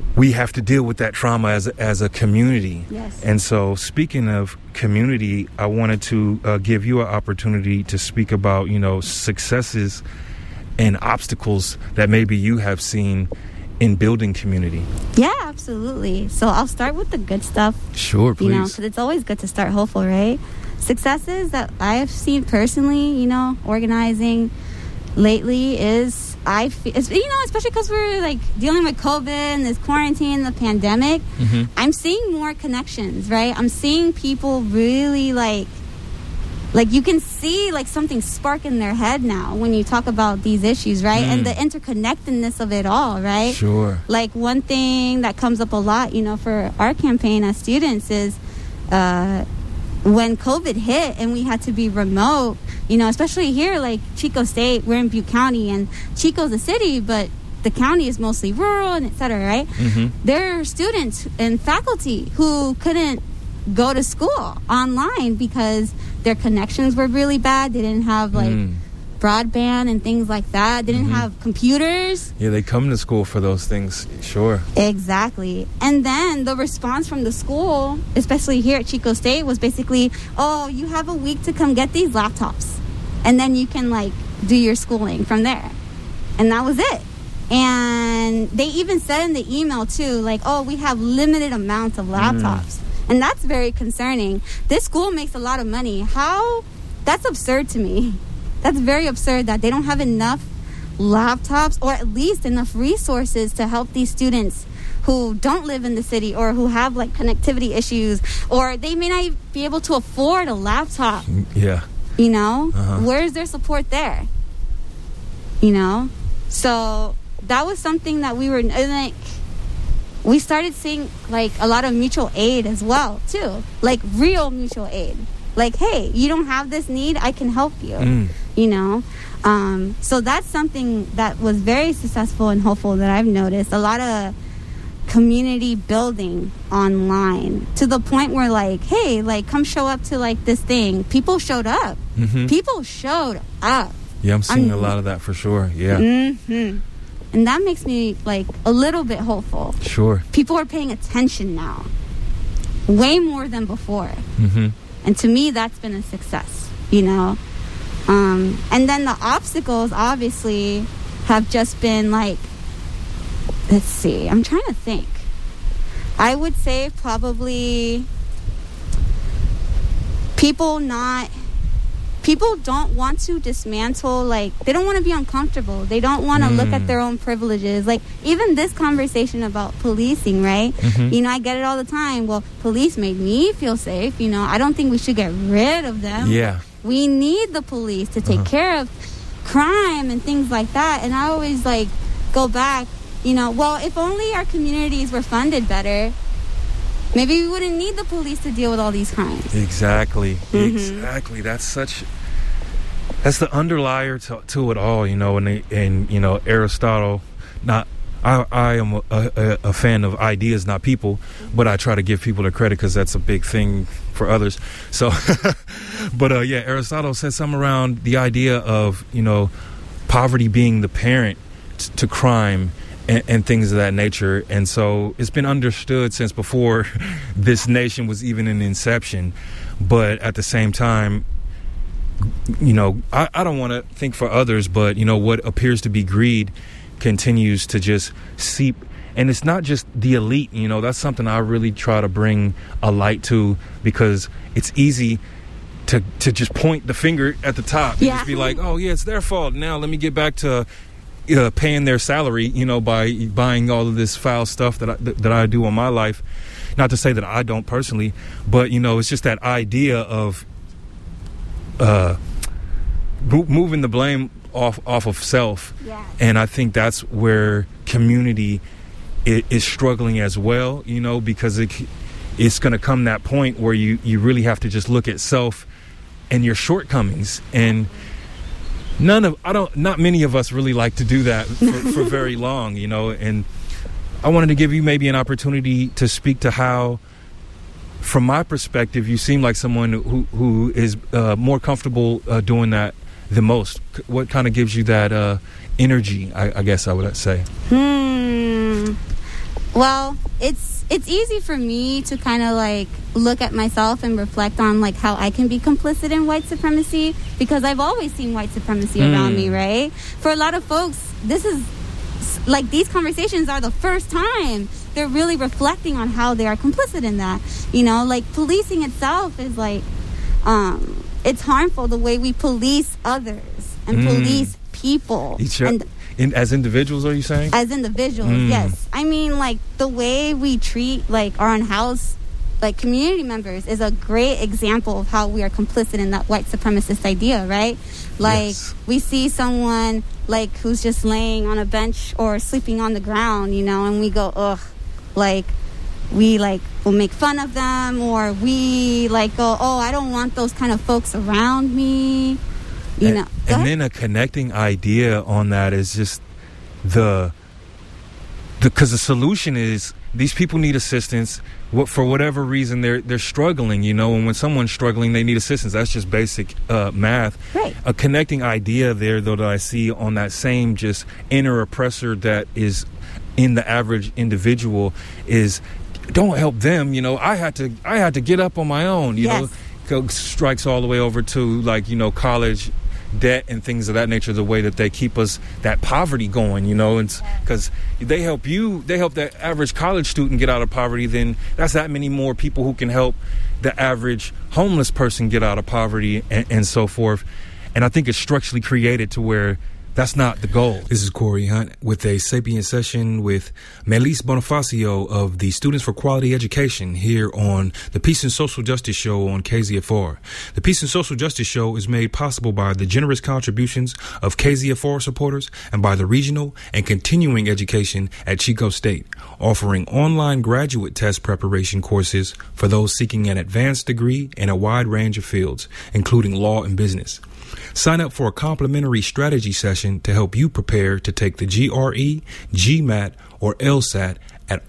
we have to deal with that trauma as a community. Yes. And so, speaking of community, I wanted to give you an opportunity to speak about, successes and obstacles that maybe you have seen in building community. Yeah, absolutely. So I'll start with the good stuff. Sure, please. Because it's always good to start hopeful, right? Successes that I've seen personally, organizing lately is, especially because we're like dealing with COVID and this quarantine, the pandemic, I'm seeing more connections, right? I'm seeing people really like you can see like something spark in their head now when you talk about these issues, right? And the interconnectedness of it all, right? Sure. Like one thing that comes up a lot, for our campaign as students is when COVID hit and we had to be remote, especially here, like Chico State, we're in Butte County, and Chico's a city, but the county is mostly rural and et cetera, right? There are students and faculty who couldn't go to school online because their connections were really bad. They didn't have broadband and things like that. They didn't have computers. Yeah, they come to school for those things. Sure. Exactly. And then the response from the school, especially here at Chico State, was basically, oh, you have a week to come get these laptops. And then you can do your schooling from there. And that was it. And they even said in the email too, oh, we have limited amounts of laptops. And that's very concerning. This school makes a lot of money. How? That's absurd to me. That's very absurd that they don't have enough laptops or at least enough resources to help these students who don't live in the city or who have connectivity issues, or they may not be able to afford a laptop. Yeah. Where's their support there? So that was something that we were we started seeing a lot of mutual aid as well too, real mutual aid. Hey, you don't have this need, I can help you. So that's something that was very successful and hopeful that I've noticed. A lot of community building online to the point where hey, come show up to this thing. People showed up. People showed up. Yeah, I'm seeing a lot of that for sure. Yeah. And that makes me a little bit hopeful. Sure. People are paying attention now, way more than before. And to me, that's been a success, And then the obstacles obviously have just been let's see, I'm trying to think. I would say probably people don't want to dismantle, they don't want to be uncomfortable. They don't want to look at their own privileges. Even this conversation about policing, right? I get it all the time. Well, police made me feel safe. I don't think we should get rid of them. Yeah. We need the police to take care of crime and things like that. And I always go back, well, if only our communities were funded better, maybe we wouldn't need the police to deal with all these crimes. Exactly. Exactly. That's the underlier to it all, and Aristotle, I am a fan of ideas, not people, but I try to give people the credit because that's a big thing for others. So, but Aristotle said something around the idea of, poverty being the parent to crime and things of that nature. And so it's been understood since before this nation was even in inception. But at the same time, I don't want to think for others, but, what appears to be greed continues to just seep. And it's not just the elite, that's something I really try to bring a light to, because it's easy to just point the finger at the top and just be like, oh, yeah, it's their fault. Now let me get back to paying their salary, by buying all of this foul stuff that I do in my life. Not to say that I don't personally, but, it's just that idea of moving the blame off of self. Yes. And I think that's where community is struggling as well, because it's going to come that point where you really have to just look at self and your shortcomings. And not many of us really like to do that for very long, and I wanted to give you maybe an opportunity to speak to how, from my perspective, you seem like someone who is more comfortable doing that the most. What kind of gives you that energy, I guess I would say? Well, it's easy for me to kind of like look at myself and reflect on like how I can be complicit in white supremacy, because I've always seen white supremacy around me, right? For a lot of folks, this is like, these conversations are the first time they're really reflecting on how they are complicit in that. You know, like policing itself is like, it's harmful the way we police others and police people. As individuals, are you saying? As individuals, yes. I mean, like, the way we treat, like, our unhoused, like, community members is a great example of how we are complicit in that white supremacist idea, right? Like, we see someone, like, who's just laying on a bench or sleeping on the ground, you know, and we go, ugh, like, we, like, will make fun of them, or we, like, go, oh, I don't want those kind of folks around me. You know, and then a connecting idea on that is just because the solution is these people need assistance. For whatever reason, they're struggling, you know, and when someone's struggling, they need assistance. That's just basic math. Right. A connecting idea there, though, that I see on that same just inner oppressor that is in the average individual is, don't help them. You know, I had to get up on my own. You know, strikes all the way over to, like, you know, college debt and things of that nature, the way that they keep us, that poverty going, you know, and because they help that average college student get out of poverty, then that's that many more people who can help the average homeless person get out of poverty and so forth. And I think it's structurally created to where that's not the goal. This is Corey Hunt with a Sapient Session with Melise Bonifacio of the Students for Quality Education here on the Peace and Social Justice Show on KZFR. The Peace and Social Justice Show is made possible by the generous contributions of KZFR supporters and by the regional and continuing education at Chico State, offering online graduate test preparation courses for those seeking an advanced degree in a wide range of fields, including law and business. Sign up for a complimentary strategy session to help you prepare to take the GRE, GMAT, or LSAT at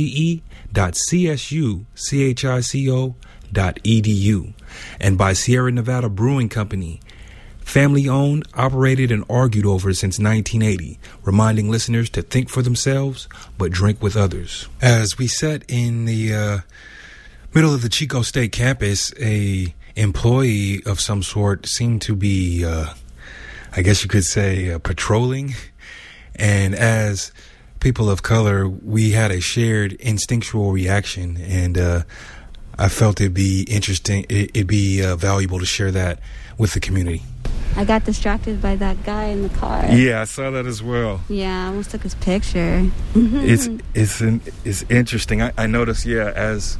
rce.csuchico.edu, and by Sierra Nevada Brewing Company, family owned, operated, and argued over since 1980, reminding listeners to think for themselves but drink with others. As we sat in the middle of the Chico State campus, a employee of some sort seemed to be, I guess you could say, patrolling. And as people of color, we had a shared instinctual reaction. And I felt it'd be interesting, it'd be valuable to share that with the community. I got distracted by that guy in the car. Yeah, I saw that as well. Yeah, I almost took his picture. It's interesting. I noticed, as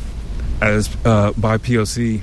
by POC,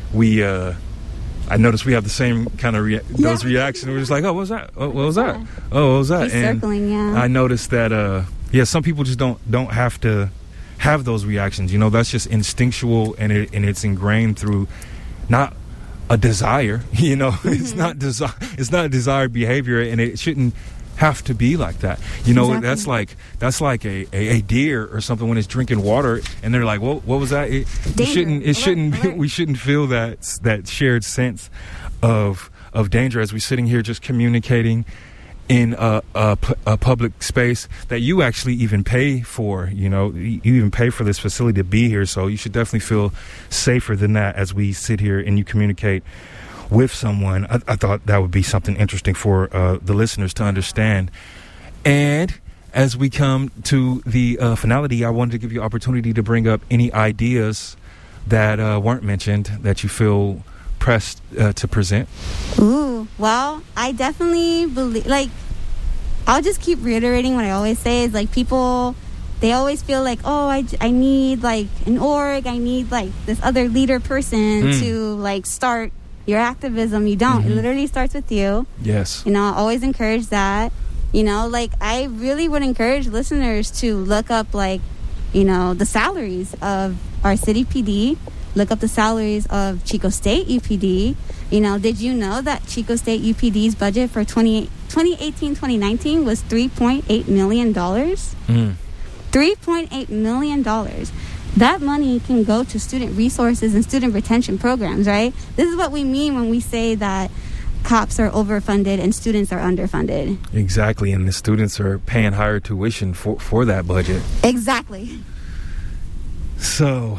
I noticed we have the same kind of those reactions. We're just like, oh, what was that? Oh, what was that? Oh, what was that? He's circling, yeah. I noticed that, some people just don't have to have those reactions. You know, that's just instinctual, and it's ingrained through not a desire. You know, it's not desired behavior, and it shouldn't have to be like that. You know, exactly. that's like a deer or something when it's drinking water and they're like, what was that? We shouldn't feel that shared sense of danger as we're sitting here just communicating in a public space that you actually even pay for. You know, you even pay for this facility to be here, so you should definitely feel safer than that as we sit here and you communicate with someone. I thought that would be something interesting for the listeners to understand. And as we come to the finality, I wanted to give you opportunity to bring up any ideas that weren't mentioned that you feel pressed to present. Ooh, well, I definitely believe, like, I'll just keep reiterating what I always say is, like, people, they always feel like, oh, I need, like, an org, I need, like, this other leader person to, like, start your activism. You don't. It literally starts with you. Yes. You know, I always encourage that. You know, like, I really would encourage listeners to look up, like, you know, the salaries of our city PD, look up the salaries of Chico State UPD. You know, did you know that Chico State UPD's budget for 2018-2019 was $3.8 million? $3.8 million. That money can go to student resources and student retention programs, right? This is what we mean when we say that cops are overfunded and students are underfunded. Exactly, and the students are paying higher tuition for that budget. Exactly. So,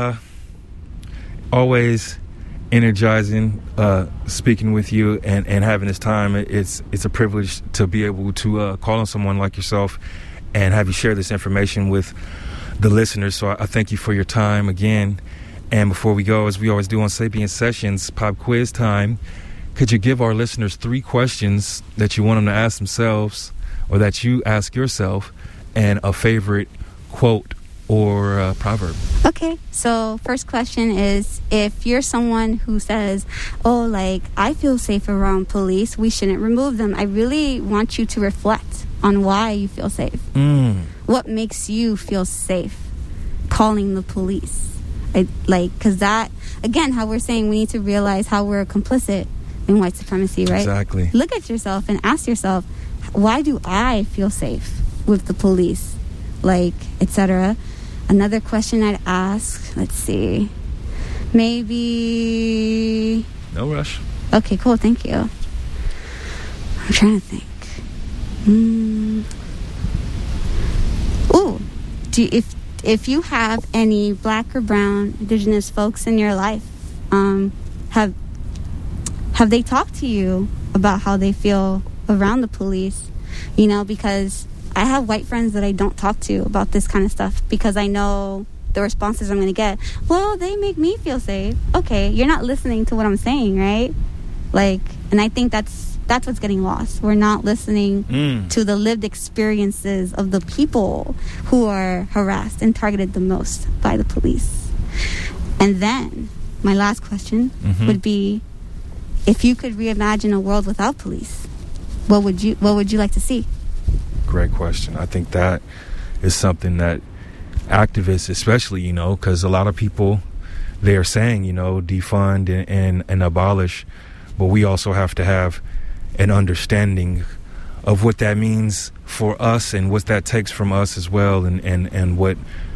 always energizing speaking with you and having this time. It's a privilege to be able to call on someone like yourself and have you share this information with the listeners. So I thank you for your time again. And before we go, as we always do on Sapient Sessions, pop quiz time, could you give our listeners 3 questions that you want them to ask themselves or that you ask yourself, and a favorite quote or proverb? Okay, so first question is, if you're someone who says, oh, like, I feel safe around police, we shouldn't remove them, I really want you to reflect on why you feel safe. What makes you feel safe calling the police? Because that, again, how we're saying we need to realize how we're complicit in white supremacy, right? Exactly. Look at yourself and ask yourself, why do I feel safe with the police? Like, etc. Another question I'd ask, let's see, maybe... No rush. Okay, cool, thank you. I'm trying to think. Ooh, if you have any black or brown indigenous folks in your life, have they talked to you about how they feel around the police? You know, because I have white friends that I don't talk to about this kind of stuff because I know the responses I'm going to get. Well, they make me feel safe. Okay, you're not listening to what I'm saying, right? Like, and I think that's what's getting lost. We're not listening to the lived experiences of the people who are harassed and targeted the most by the police. And then my last question would be, if you could reimagine a world without police, what would you like to see? Great question. I think that is something that activists, especially, you know, because a lot of people, they are saying, you know, defund and abolish, but we also have to have an understanding of what that means for us and what that takes from us as well, and what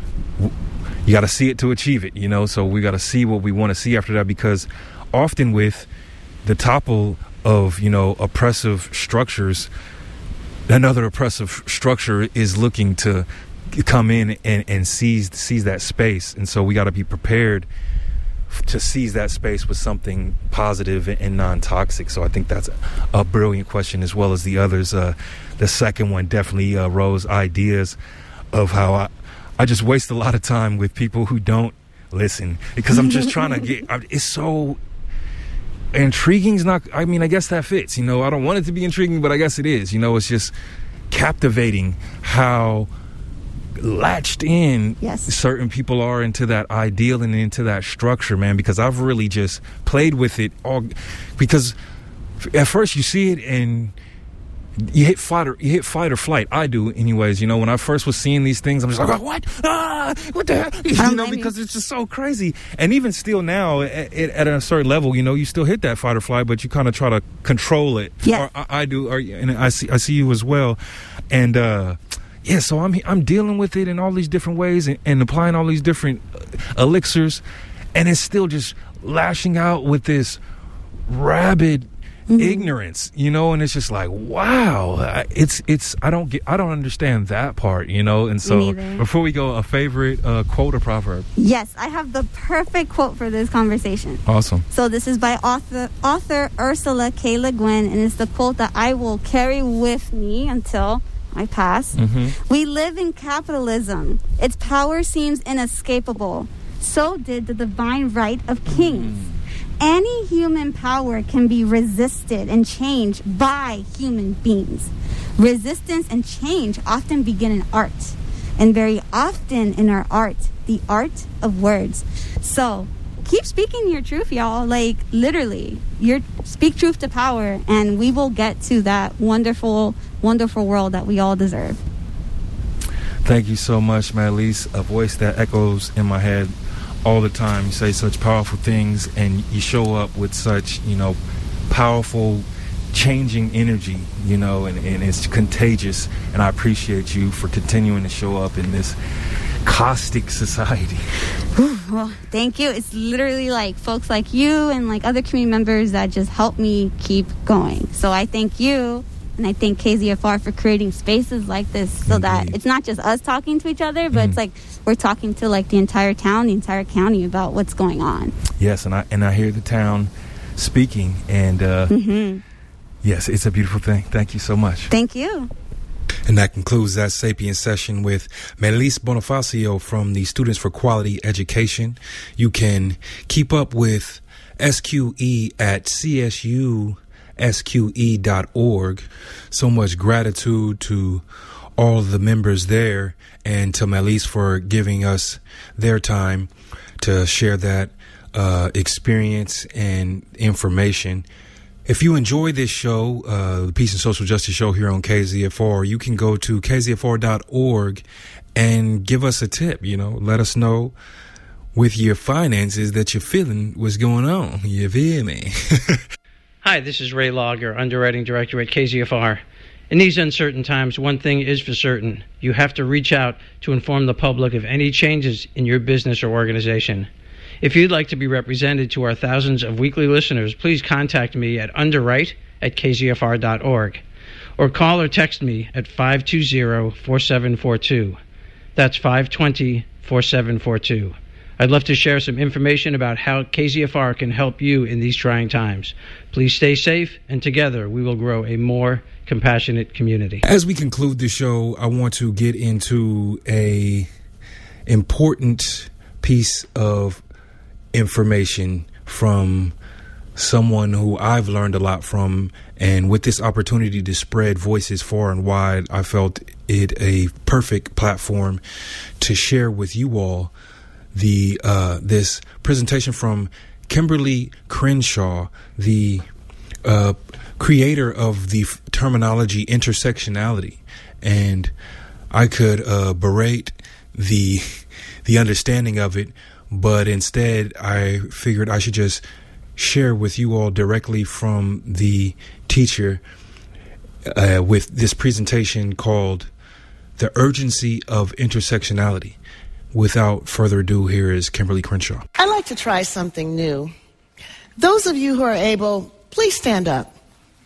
you got to see it to achieve it, you know. So we got to see what we want to see after that, because often with the topple of, you know, oppressive structures, another oppressive structure is looking to come in and seize that space. And so we got to be prepared to seize that space with something positive and non-toxic. So I think that's a brilliant question, as well as the others. The second one definitely rose ideas of how I just waste a lot of time with people who don't listen, because I'm just trying to get, it's so intriguing. I guess that fits, you know. I don't want it to be intriguing, but I guess it is, you know. It's just captivating how latched in certain people are into that ideal and into that structure, man, because I've really just played with it all, because at first you see it and you hit fight or flight. I do anyways, you know. When I first was seeing these things, I'm just like, oh, what the heck, you know, because it's just so crazy. And even still now at a certain level, you know, you still hit that fight or flight, but you kind of try to control it. Yeah, I do, and I see you as well. And yeah, so I'm dealing with it in all these different ways and applying all these different elixirs, and it's still just lashing out with this rabid ignorance, you know. And it's just like, wow, it's I don't understand that part, you know. And so before we go, a favorite quote or proverb? Yes, I have the perfect quote for this conversation. Awesome. So this is by author Ursula K. Le Guin, and it's the quote that I will carry with me until I pass. We live in capitalism. Its power seems inescapable. So did the divine right of kings. Any human power can be resisted and changed by human beings. Resistance and change often begin in art, and very often in our art, the art of words. So keep speaking your truth, y'all. Like, literally, speak truth to power, and we will get to that wonderful, wonderful world that we all deserve. Thank you so much, Madelise. A voice that echoes in my head all the time. You say such powerful things, and you show up with such, you know, powerful, changing energy, you know, and it's contagious. And I appreciate you for continuing to show up in this caustic society. Well, thank you. It's literally like folks like you and like other community members that just help me keep going. So I thank you, and I thank KZFR for creating spaces like this so that it's not just us talking to each other, but it's like we're talking to like the entire town, the entire county about what's going on. Yes, and I hear the town speaking, and yes, it's a beautiful thing. Thank you so much. Thank you. And that concludes that Sapient session with Melise Bonifacio from the Students for Quality Education. You can keep up with SQE at csusque.org. So much gratitude to all of the members there and to Melise for giving us their time to share that experience and information. If you enjoy this show, the Peace and Social Justice Show here on KZFR, you can go to kzfr.org and give us a tip. Let us know with your finances that you're feeling what's going on. You feel me? Hi, this is Ray Lager, Underwriting Director at KZFR. In these uncertain times, one thing is for certain. You have to reach out to inform the public of any changes in your business or organization. If you'd like to be represented to our thousands of weekly listeners, please contact me at underwrite@kzfr.org or call or text me at 520-4742. That's 520-4742. I'd love to share some information about how KZFR can help you in these trying times. Please stay safe, and together we will grow a more compassionate community. As we conclude the show, I want to get into a important piece of information from someone who I've learned a lot from, and with this opportunity to spread voices far and wide, I felt it a perfect platform to share with you all this presentation from Kimberly Crenshaw, the creator of the terminology intersectionality. And I could berate the understanding of it, but instead I figured I should just share with you all directly from the teacher with this presentation called The Urgency of Intersectionality. Without further ado, here is Kimberly Crenshaw. I'd like to try something new. Those of you who are able, please stand up.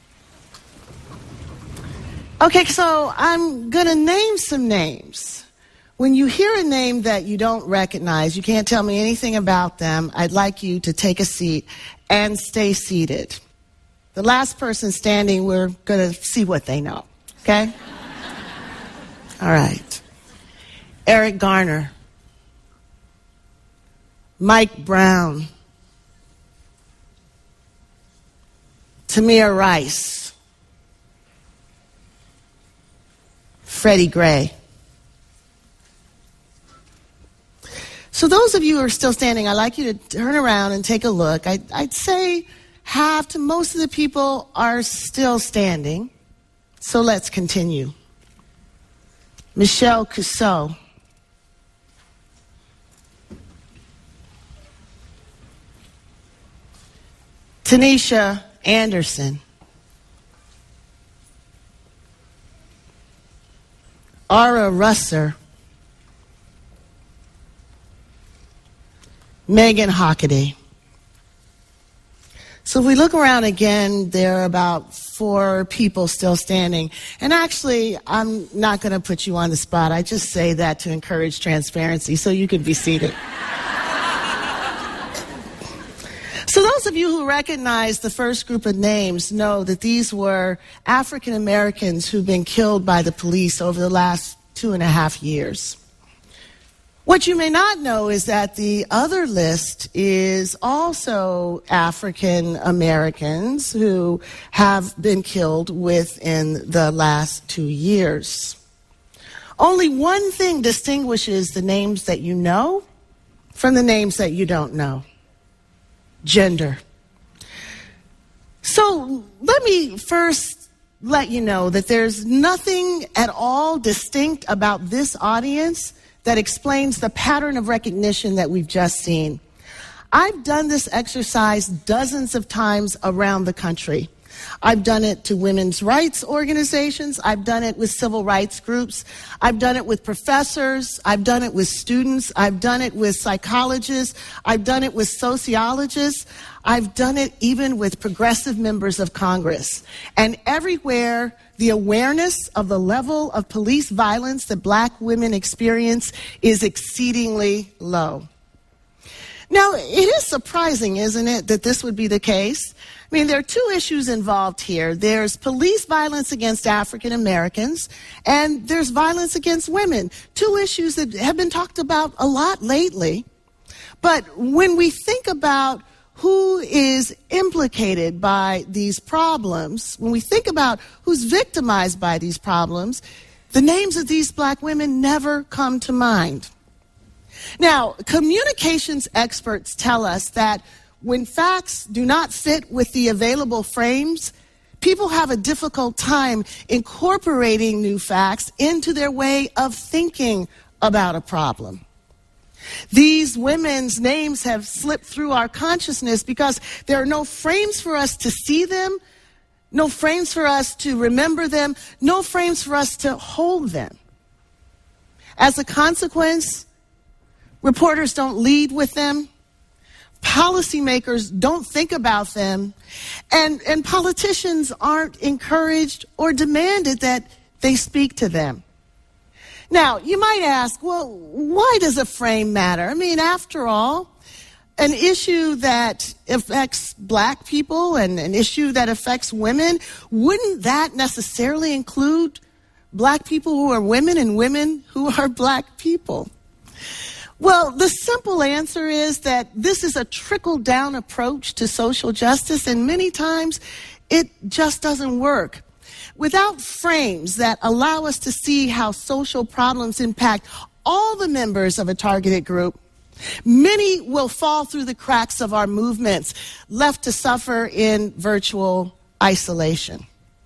Okay, so I'm going to name some names. When you hear a name that you don't recognize, you can't tell me anything about them, I'd like you to take a seat and stay seated. The last person standing, we're going to see what they know, okay? All right. Eric Garner. Mike Brown. Tamir Rice. Freddie Gray. So those of you who are still standing, I'd like you to turn around and take a look. I'd say half to most of the people are still standing. So let's continue. Michelle Cusseau. Tanisha Anderson. Ara Russer. Megan Hockaday. So if we look around again, there are about 4 people still standing. And actually, I'm not going to put you on the spot. I just say that to encourage transparency, so you can be seated. So those of you who recognize the first group of names know that these were African Americans who've been killed by the police over the last 2.5 years. What you may not know is that the other list is also African Americans who have been killed within the last 2 years. Only one thing distinguishes the names that you know from the names that you don't know. Gender. So let me first let you know that there's nothing at all distinct about this audience that explains the pattern of recognition that we've just seen. I've done this exercise dozens of times around the country. I've done it to women's rights organizations. I've done it with civil rights groups. I've done it with professors. I've done it with students. I've done it with psychologists. I've done it with sociologists. I've done it even with progressive members of Congress. And everywhere, the awareness of the level of police violence that black women experience is exceedingly low. Now, it is surprising, isn't it, that this would be the case? I mean, there are two issues involved here. There's police violence against African Americans, and there's violence against women. Two issues that have been talked about a lot lately. But when we think about who is implicated by these problems, when we think about who's victimized by these problems, the names of these black women never come to mind. Now, communications experts tell us that when facts do not fit with the available frames, people have a difficult time incorporating new facts into their way of thinking about a problem. These women's names have slipped through our consciousness because there are no frames for us to see them, no frames for us to remember them, no frames for us to hold them. As a consequence, reporters don't lead with them. Policymakers don't think about them, and politicians aren't encouraged or demanded that they speak to them. Now, you might ask, well, why does a frame matter? I mean, after all, an issue that affects black people and an issue that affects women, wouldn't that necessarily include black people who are women and women who are black people? Well, the simple answer is that this is a trickle-down approach to social justice, and many times it just doesn't work. Without frames that allow us to see how social problems impact all the members of a targeted group, many will fall through the cracks of our movements, left to suffer in virtual isolation.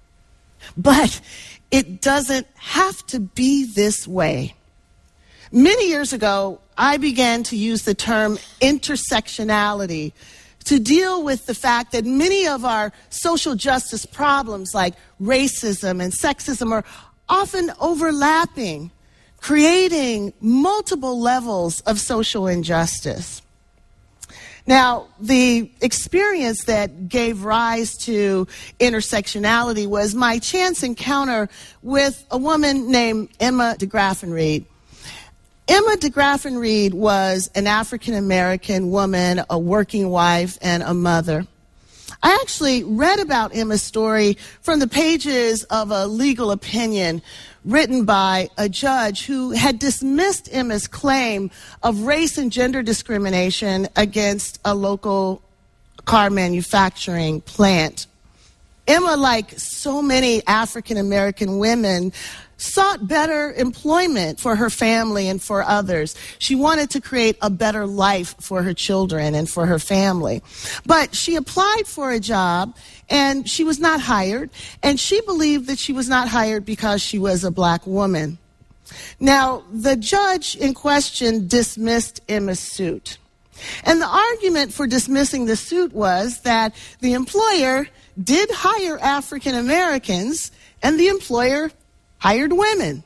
But it doesn't have to be this way. Many years ago, I began to use the term intersectionality to deal with the fact that many of our social justice problems like racism and sexism are often overlapping, creating multiple levels of social injustice. Now, the experience that gave rise to intersectionality was my chance encounter with a woman named Emma DeGraffenreid. Emma DeGraffenreid was an African-American woman, a working wife, and a mother. I actually read about Emma's story from the pages of a legal opinion written by a judge who had dismissed Emma's claim of race and gender discrimination against a local car manufacturing plant. Emma, like so many African-American women, sought better employment for her family and for others. She wanted to create a better life for her children and for her family. But she applied for a job and she was not hired, and she believed that she was not hired because she was a black woman. Now, the judge in question dismissed Emma's suit. And the argument for dismissing the suit was that the employer did hire African Americans and the employer hired women.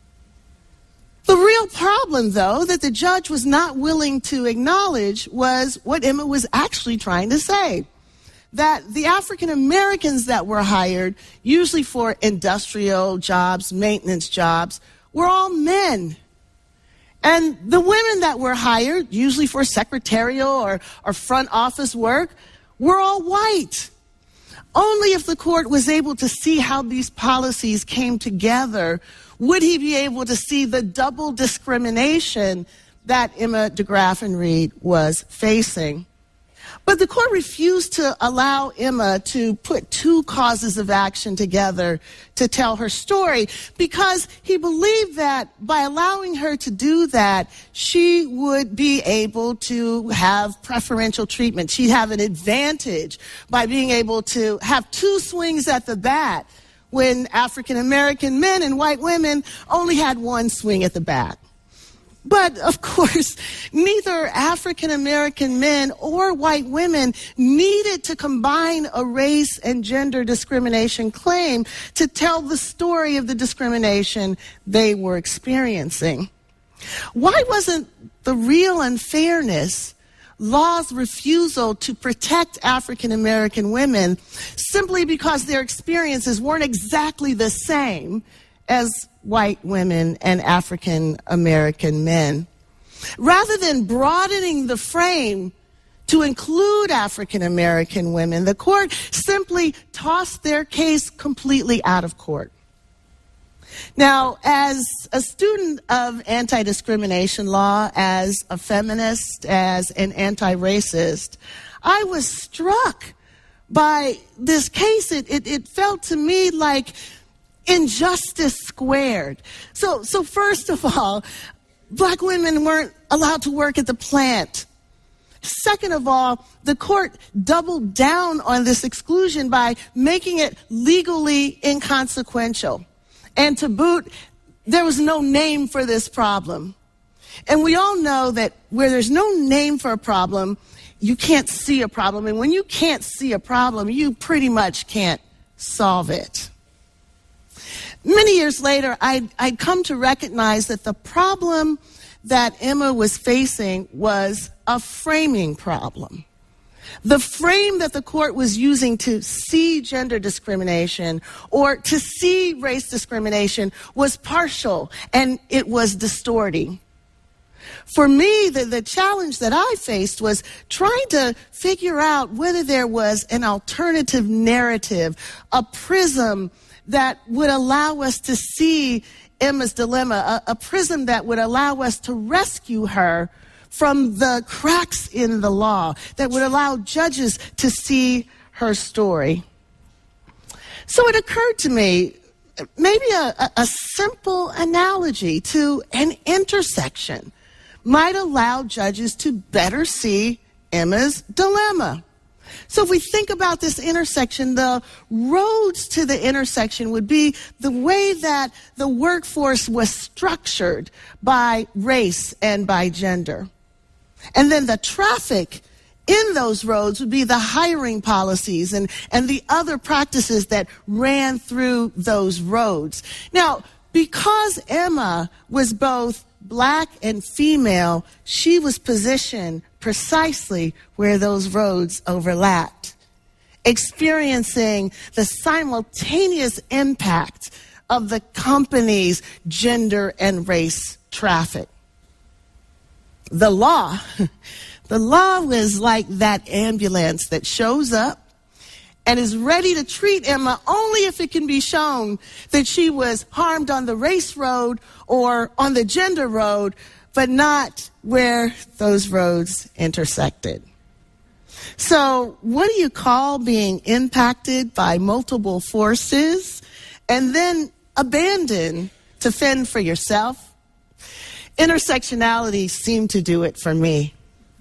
The real problem, though, that the judge was not willing to acknowledge was what Emma was actually trying to say. That the African Americans that were hired, usually for industrial jobs, maintenance jobs, were all men. And the women that were hired, usually for secretarial or front office work, were all white. Only if the court was able to see how these policies came together would he be able to see the double discrimination that Emma DeGraffenreid was facing. But the court refused to allow Emma to put two causes of action together to tell her story because he believed that by allowing her to do that, she would be able to have preferential treatment. She'd have an advantage by being able to have two swings at the bat when African American men and white women only had one swing at the bat. But, of course, neither African American men or white women needed to combine a race and gender discrimination claim to tell the story of the discrimination they were experiencing. Why wasn't the real unfairness law's refusal to protect African American women simply because their experiences weren't exactly the same as white women and African American men? Rather than broadening the frame to include African American women, the court simply tossed their case completely out of court. Now, as a student of anti-discrimination law, as a feminist, as an anti-racist, I was struck by this case. It felt to me like injustice squared. So first of all, black women weren't allowed to work at the plant. Second of all, the court doubled down on this exclusion by making it legally inconsequential. And to boot, there was no name for this problem. And we all know that where there's no name for a problem, you can't see a problem. And when you can't see a problem, you pretty much can't solve it. Many years later, I'd come to recognize that the problem that Emma was facing was a framing problem. The frame that the court was using to see gender discrimination or to see race discrimination was partial, and it was distorting. For me, the challenge that I faced was trying to figure out whether there was an alternative narrative, a prism that would allow us to see Emma's dilemma, a prism that would allow us to rescue her from the cracks in the law, that would allow judges to see her story. So it occurred to me, maybe a simple analogy to an intersection might allow judges to better see Emma's dilemma. So if we think about this intersection, the roads to the intersection would be the way that the workforce was structured by race and by gender. And then the traffic in those roads would be the hiring policies and the other practices that ran through those roads. Now, because Emma was both black and female, she was positioned precisely where those roads overlapped, experiencing the simultaneous impact of the company's gender and race traffic. The law was like that ambulance that shows up and is ready to treat Emma only if it can be shown that she was harmed on the race road or on the gender road, but not where those roads intersected. So what do you call being impacted by multiple forces and then abandoned to fend for yourself? Intersectionality seemed to do it for me.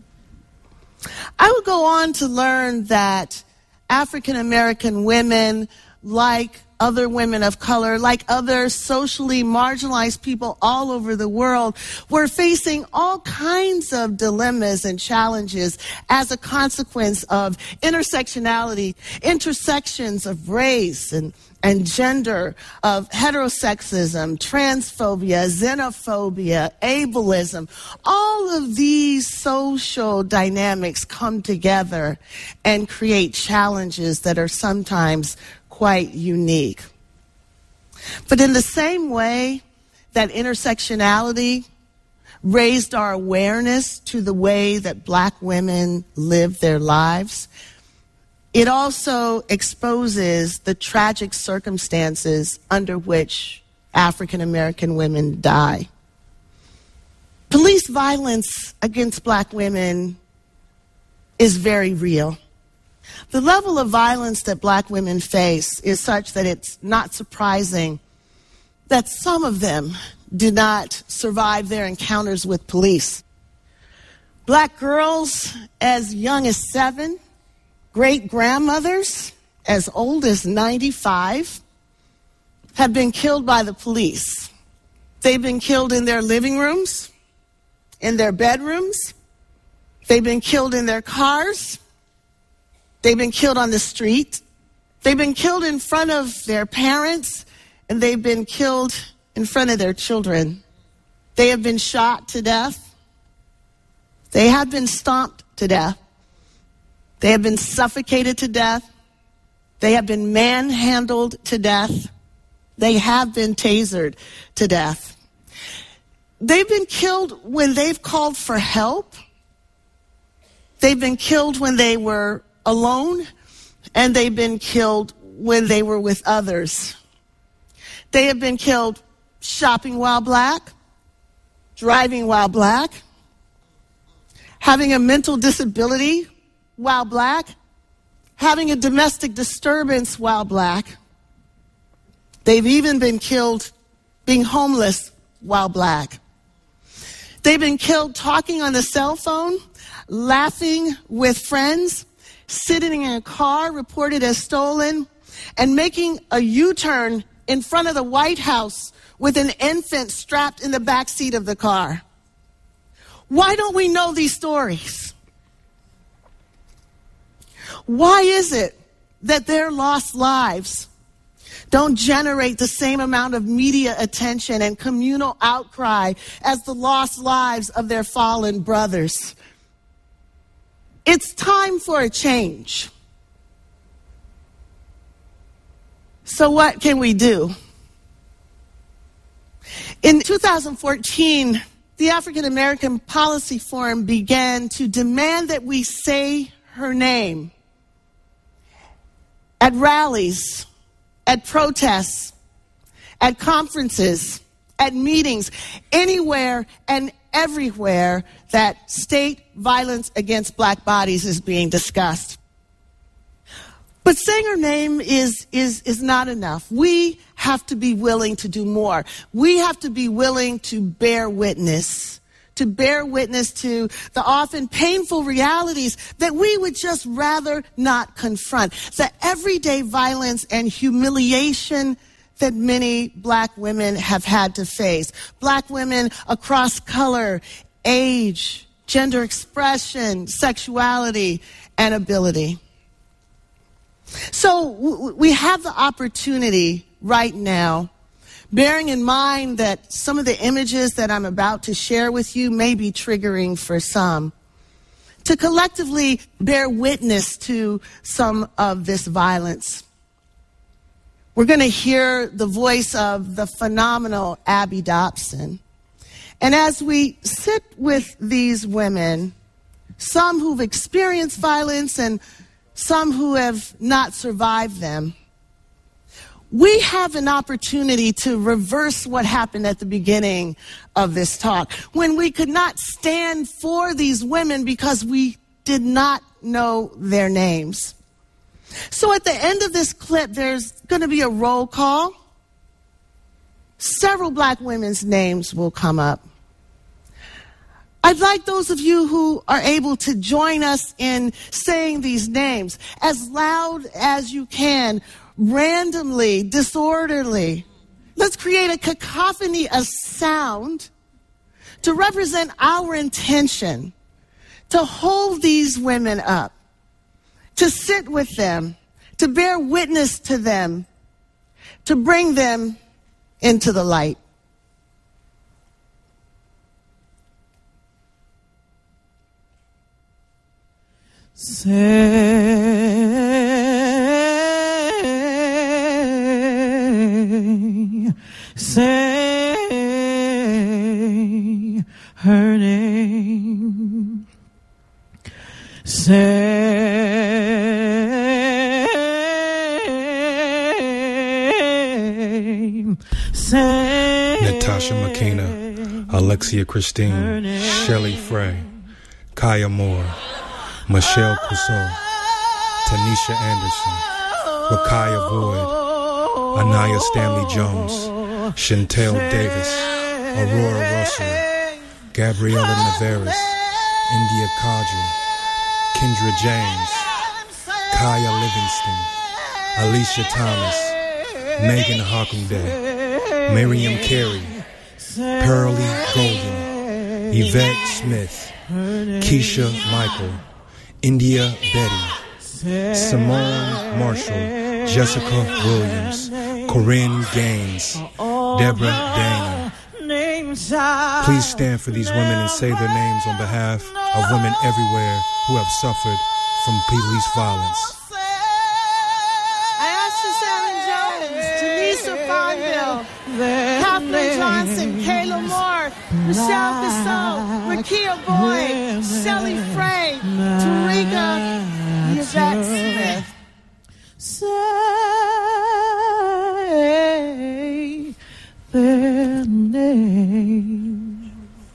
I would go on to learn that African American women, like other women of color, like other socially marginalized people all over the world, were facing all kinds of dilemmas and challenges as a consequence of intersectionality, intersections of race and gender, of heterosexism, transphobia, xenophobia, ableism. All of these social dynamics come together and create challenges that are sometimes quite unique. But in the same way that intersectionality raised our awareness to the way that black women live their lives, it also exposes the tragic circumstances under which African American women die. Police violence against black women is very real. The level of violence that black women face is such that it's not surprising that some of them do not survive their encounters with police. Black girls as young as 7, great-grandmothers as old as 95 have been killed by the police. They've been killed in their living rooms. in their bedrooms. They've been killed in their cars. They've been killed on the street. They've been killed in front of their parents, and they've been killed in front of their children. They have been shot to death. They have been stomped to death. They have been suffocated to death. They have been manhandled to death. They have been tasered to death. They've been killed when they've called for help. They've been killed when they were alone, and they've been killed when they were with others. They have been killed shopping while black, driving while black, having a mental disability while black, having a domestic disturbance while black. They've even been killed being homeless while black. They've been killed talking on the cell phone, laughing with friends, sitting in a car reported as stolen, and making a U-turn in front of the White House with an infant strapped in the back seat of the car. Why don't we know these stories? Why is it that their lost lives don't generate the same amount of media attention and communal outcry as the lost lives of their fallen brothers? It's time for a change. So what can we do? In 2014, the African American Policy Forum began to demand that we say her name at rallies, at protests, at conferences, at meetings, anywhere and everywhere that state violence against black bodies is being discussed. But saying her name is not enough. We have to be willing to do more. We have to be willing to bear witness to the often painful realities that we would just rather not confront. The everyday violence and humiliation that many black women have had to face. Black women across color, age, gender expression, sexuality, and ability. So we have the opportunity right now, bearing in mind that some of the images that I'm about to share with you may be triggering for some, to collectively bear witness to some of this violence. We're going to hear the voice of the phenomenal Abby Dobson. And as we sit with these women, some who've experienced violence and some who have not survived them, we have an opportunity to reverse what happened at the beginning of this talk, when we could not stand for these women because we did not know their names. So at the end of this clip, there's going to be a roll call. Several black women's names will come up. I'd like those of you who are able to join us in saying these names as loud as you can, randomly, disorderly. Let's create a cacophony of sound to represent our intention to hold these women up, to sit with them, to bear witness to them, to bring them into the light. Say her name. Say Natasha McKenna, Alexia Christine, Shelley Frey, Kaya Moore, Michelle Cusseau, Tanisha Anderson, Rakaya Boyd, Anaya Stanley Jones, Chantel Davis, Aurora Russell, Gabriela Navarez, India Kadri, Kendra James, Kaya Livingston, Alicia Thomas, Megan Hockenday, Miriam Carey, Pearlie Golden, Yvette Smith, Keisha Michael, India Betty, Simone Marshall, Jessica Williams, Corinne Gaines, Deborah Dana. Please stand for these women and say their names on behalf of women everywhere who have suffered from police violence. Catherine Johnson, Kayla Moore, Michelle Gasol, Rakia Boyd, Shelley Frey, Tarika, Yvette Smith. Say their name.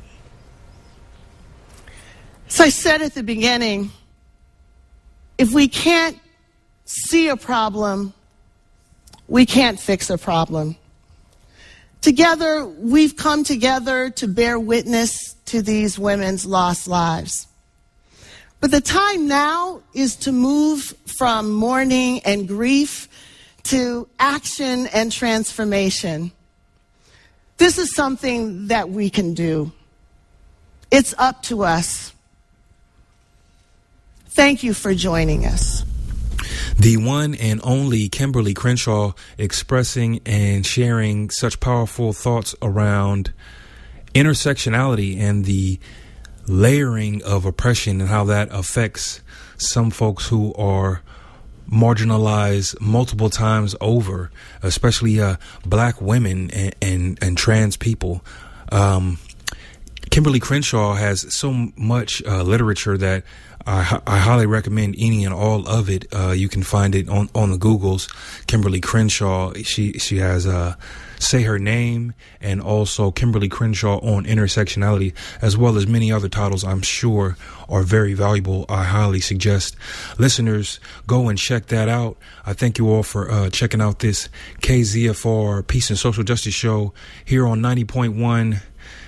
So I said at the beginning, if we can't see a problem, we can't fix a problem. Together, we've come together to bear witness to these women's lost lives. But the time now is to move from mourning and grief to action and transformation. This is something that we can do. It's up to us. Thank you for joining us. The one and only Kimberly Crenshaw, expressing and sharing such powerful thoughts around intersectionality and the layering of oppression and how that affects some folks who are marginalized multiple times over, especially black women and trans people. Kimberly Crenshaw has so much literature that I highly recommend any and all of it. You can find it on the Googles. Kimberly Crenshaw. She has Say Her Name and also Kimberly Crenshaw on Intersectionality, as well as many other titles I'm sure are very valuable. I highly suggest listeners go and check that out. I thank you all for checking out this KZFR Peace and Social Justice show here on 90.1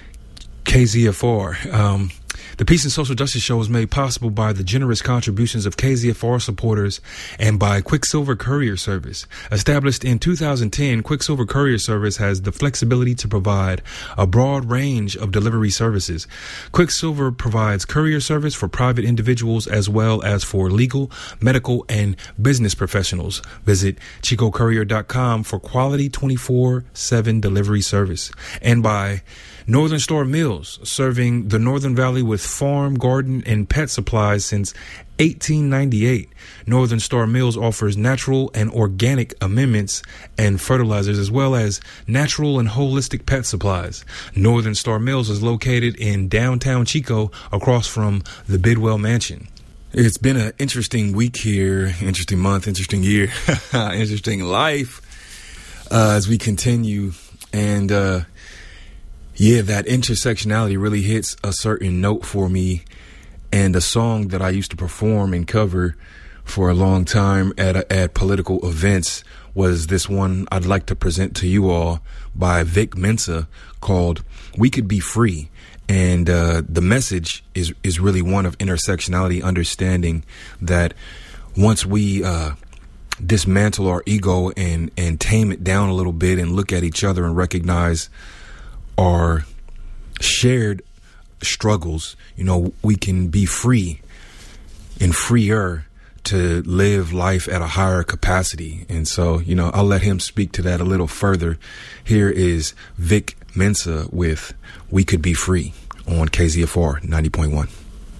KZFR. The Peace and Social Justice Show is made possible by the generous contributions of KZFR supporters and by Quicksilver Courier Service. Established in 2010, Quicksilver Courier Service has the flexibility to provide a broad range of delivery services. Quicksilver provides courier service for private individuals as well as for legal, medical, and business professionals. Visit chicocourier.com for quality 24/7 delivery service. And by Northern Star Mills, serving the Northern Valley with farm, garden, and pet supplies since 1898. Northern Star Mills offers natural and organic amendments and fertilizers, as well as natural and holistic pet supplies. Northern Star Mills is located in downtown Chico, across from the Bidwell Mansion. It's been an interesting week here, interesting month, interesting year, interesting life as we continue. And yeah, that intersectionality really hits a certain note for me. And a song that I used to perform and cover for a long time at political events was this one I'd like to present to you all by Vic Mensa called We Could Be Free. And the message is really one of intersectionality, understanding that once we dismantle our ego and tame it down a little bit and look at each other and recognize our shared struggles, you know, we can be free and freer to live life at a higher capacity. And so, you know, I'll let him speak to that a little further. Here is Vic Mensa with We Could Be Free on KZFR 90.1.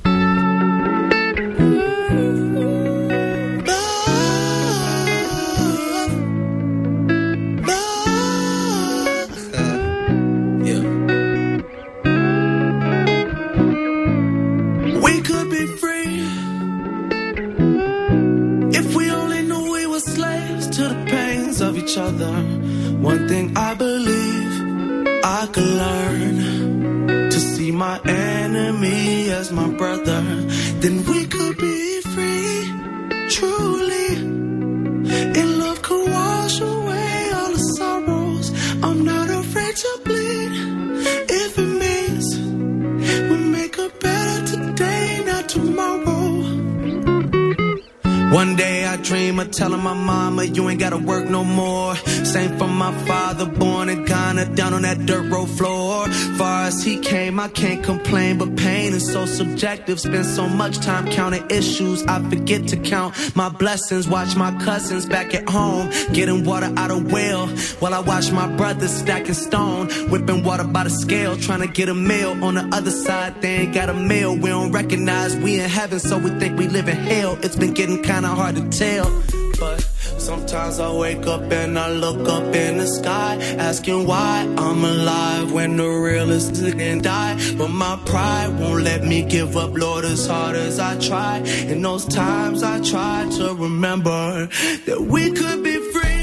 One thing I believe I could learn, to see my enemy as my brother, then we could be free, truly. And love could wash away all the sorrows. I'm not afraid to bleed if it means we make a better today, not tomorrow. One day I dream of telling my mama, you ain't gotta work no more. Same from my father, born in Ghana, down on that dirt road floor. Far as he came, I can't complain, but pain is so subjective. Spend so much time counting issues, I forget to count my blessings. Watch my cousins back at home, getting water out of well, while I watch my brothers stacking stone, whipping water by the scale, trying to get a meal. On the other side, they ain't got a meal. We don't recognize we in heaven, so we think we live in hell. It's been getting kinda hard to tell, but sometimes I wake up and I look up in the sky, asking why I'm alive when the realest didn't die. But my pride won't let me give up, Lord, as hard as I try. In those times I try to remember that we could be free,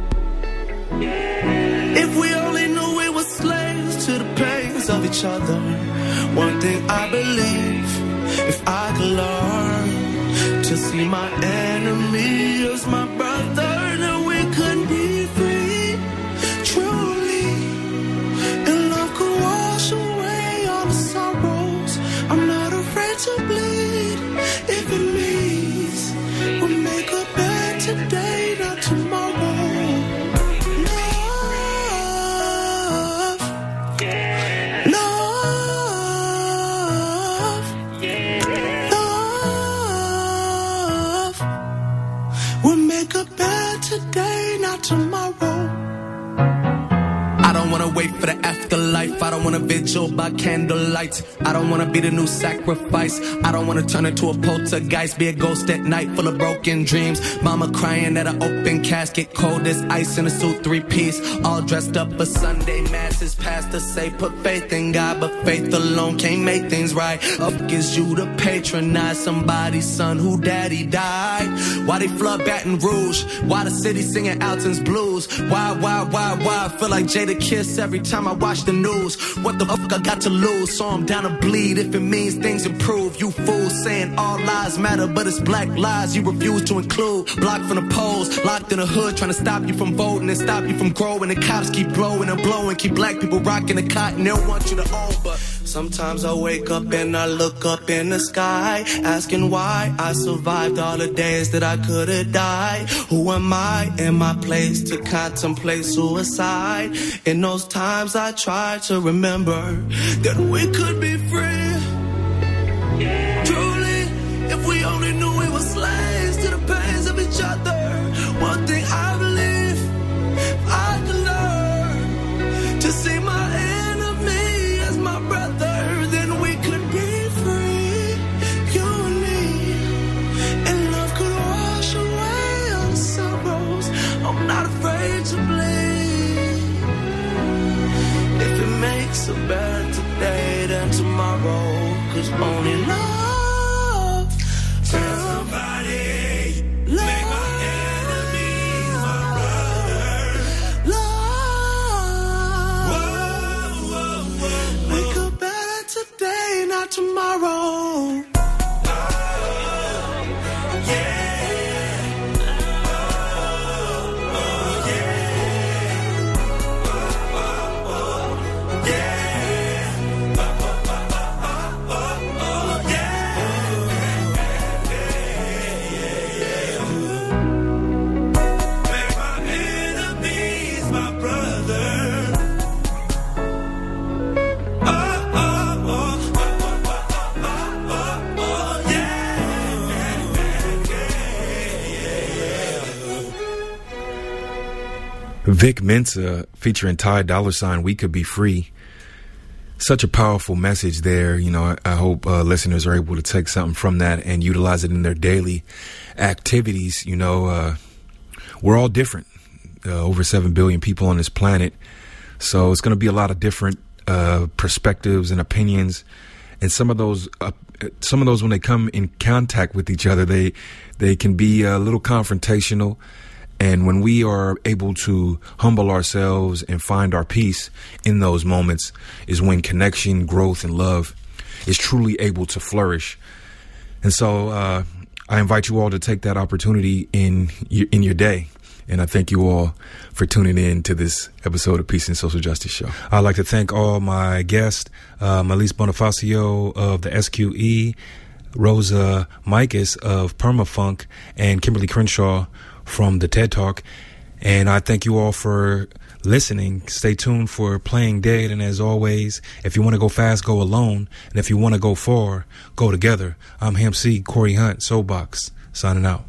if we only knew we were slaves to the pains of each other. One thing I believe, if I could learn to see my enemy as my brother, then we could be free, truly. And love could wash away all the sorrows. I'm not afraid to bleed, if it means we'll make a bed today, not tomorrow. Today, not tomorrow. I don't wanna wait for the afterlife. I don't wanna vigil by candlelight. I don't wanna be the new sacrifice. I don't wanna turn into a poltergeist, be a ghost at night full of broken dreams. Mama crying at an open casket, cold as ice in a suit 3-piece, all dressed up for Sunday masses. Pastor say put faith in God, but faith alone can't make things right. Up is you to patronize somebody's son who daddy died. Why they flood Baton Rouge? Why the city singing Alton's blues? Why I feel like Jada Kiss every time I watch the news. What the fuck I got to lose? So I'm down to bleed if it means things improve. You fools saying all lives matter, but it's black lives you refuse to include. Blocked from the polls, locked in the hood, trying to stop you from voting and stop you from growing. The cops keep blowing and blowing, keep black people rocking the cotton. They'll want you to own, but sometimes I wake up and I look up in the sky, asking why I survived all the days that I could have died. Who am I in my place to contemplate suicide? In those times I try to remember that we could be free, truly, if we only knew we were slaves to the pains of each other. One thing I believe, I could learn to see my enemy as my brother, then we could be free, you and me, and love could wash away all the sorrows. I'm not afraid to bleed, if it makes it better today than tomorrow, 'cause only love can somebody make my enemies my brother. Love, make it better today, not tomorrow. Vic Mensa featuring Ty Dolla $ign, We Could Be Free. Such a powerful message there. You know, I hope listeners are able to take something from that and utilize it in their daily activities. You know, we're all different. Over 7 billion people on this planet. So it's going to be a lot of different perspectives and opinions. And some of those when they come in contact with each other, they can be a little confrontational. And when we are able to humble ourselves and find our peace in those moments is when connection, growth, and love is truly able to flourish. And so I invite you all to take that opportunity in your day. And I thank you all for tuning in to this episode of Peace and Social Justice Show. I'd like to thank all my guests, Melise Bonifacio of the SQE, Rosa Mikas of Permafunk, and Kimberly Crenshaw from the TED Talk. And I thank you all for listening. Stay tuned for Playing Dead. And as always, if you want to go fast, go alone. And if you want to go far, go together. I'm MC Corey Hunt, Soapbox, signing out.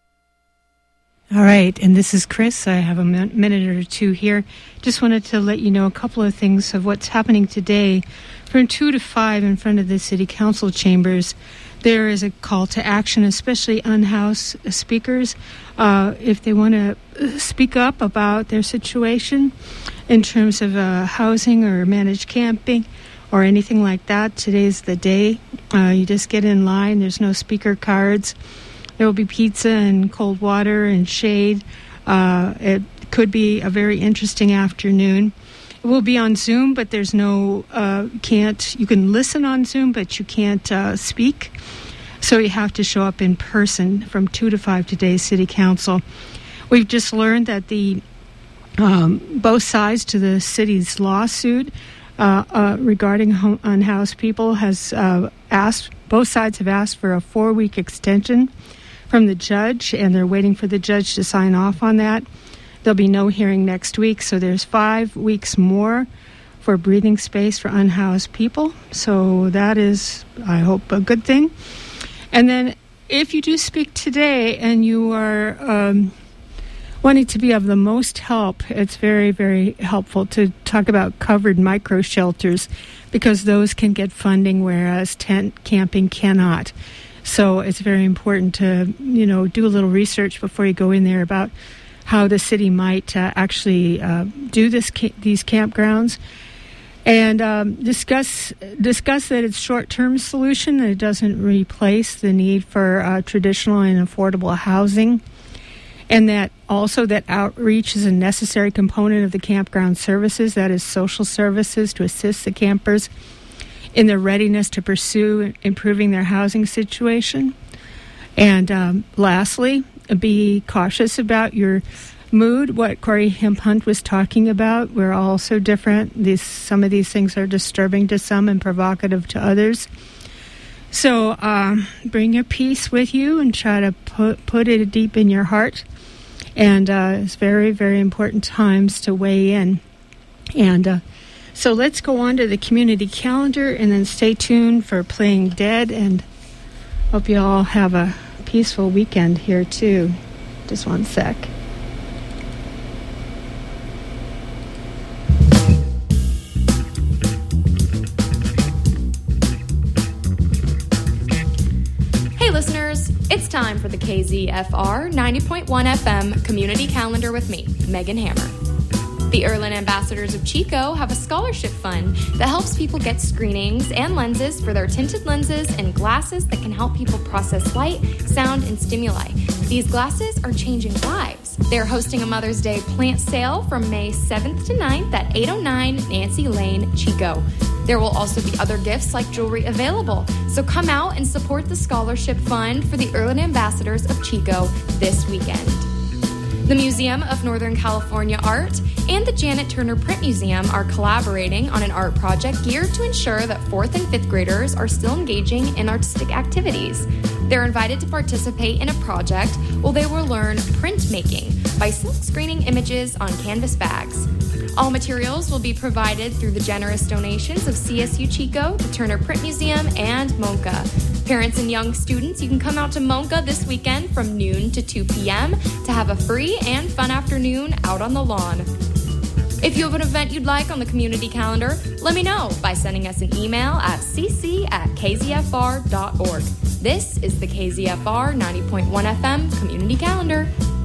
All right, and this is Chris. I have a minute or two here. Just wanted to let you know a couple of things of what's happening today. From 2 to 5 in front of the City Council chambers, there is a call to action, especially unhoused speakers. If they want to speak up about their situation in terms of housing or managed camping or anything like that, today's the day. You just get in line. There's no speaker cards. There will be pizza and cold water and shade. It could be a very interesting afternoon. It will be on Zoom, but there's no, you can listen on Zoom, but you can't speak. So you have to show up in person from 2 to 5 today's City Council. We've just learned that the both sides to the city's lawsuit regarding unhoused people has both sides have asked for a 4-week extension from the judge, and they're waiting for the judge to sign off on that. There'll be no hearing next week, so there's 5 weeks more for breathing space for unhoused people. So that is, I hope, a good thing. And then if you do speak today and you are wanting to be of the most help, it's very, very helpful to talk about covered micro shelters, because those can get funding, whereas tent camping cannot. So it's very important to, do a little research before you go in there about how the city might actually do these campgrounds, and discuss that it's short-term solution, that it doesn't replace the need for traditional and affordable housing, and that also that outreach is a necessary component of the campground services, that is social services to assist the campers in their readiness to pursue improving their housing situation. And lastly, be cautious about your mood, what Corey Hunt was talking about. We're all so different. Some of these things are disturbing to some and provocative to others. So bring your peace with you and try to put it deep in your heart. And it's very, very important times to weigh in. And so let's go on to the community calendar, and then stay tuned for Playing Dead, and hope you all have a peaceful weekend here too. Just one sec. Hey listeners, it's time for the KZFR 90.1 FM Community Calendar with me, Megan Hammer. The Irland Ambassadors of Chico have a scholarship fund that helps people get screenings and lenses for their tinted lenses and glasses that can help people process light, sound, and stimuli. These glasses are changing lives. They're hosting a Mother's Day plant sale from May 7th to 9th at 809 Nancy Lane, Chico. There will also be other gifts like jewelry available, so come out and support the scholarship fund for the Irland Ambassadors of Chico this weekend. The Museum of Northern California Art and the Janet Turner Print Museum are collaborating on an art project geared to ensure that 4th and 5th graders are still engaging in artistic activities. They're invited to participate in a project where they will learn printmaking by silk screening images on canvas bags. All materials will be provided through the generous donations of CSU Chico, the Turner Print Museum, and MONCA. Parents and young students, you can come out to MONCA this weekend from noon to 2 p.m. to have a free and fun afternoon out on the lawn. If you have an event you'd like on the community calendar, let me know by sending us an email at cc@kzfr.org. This is the KZFR 90.1 FM Community Calendar.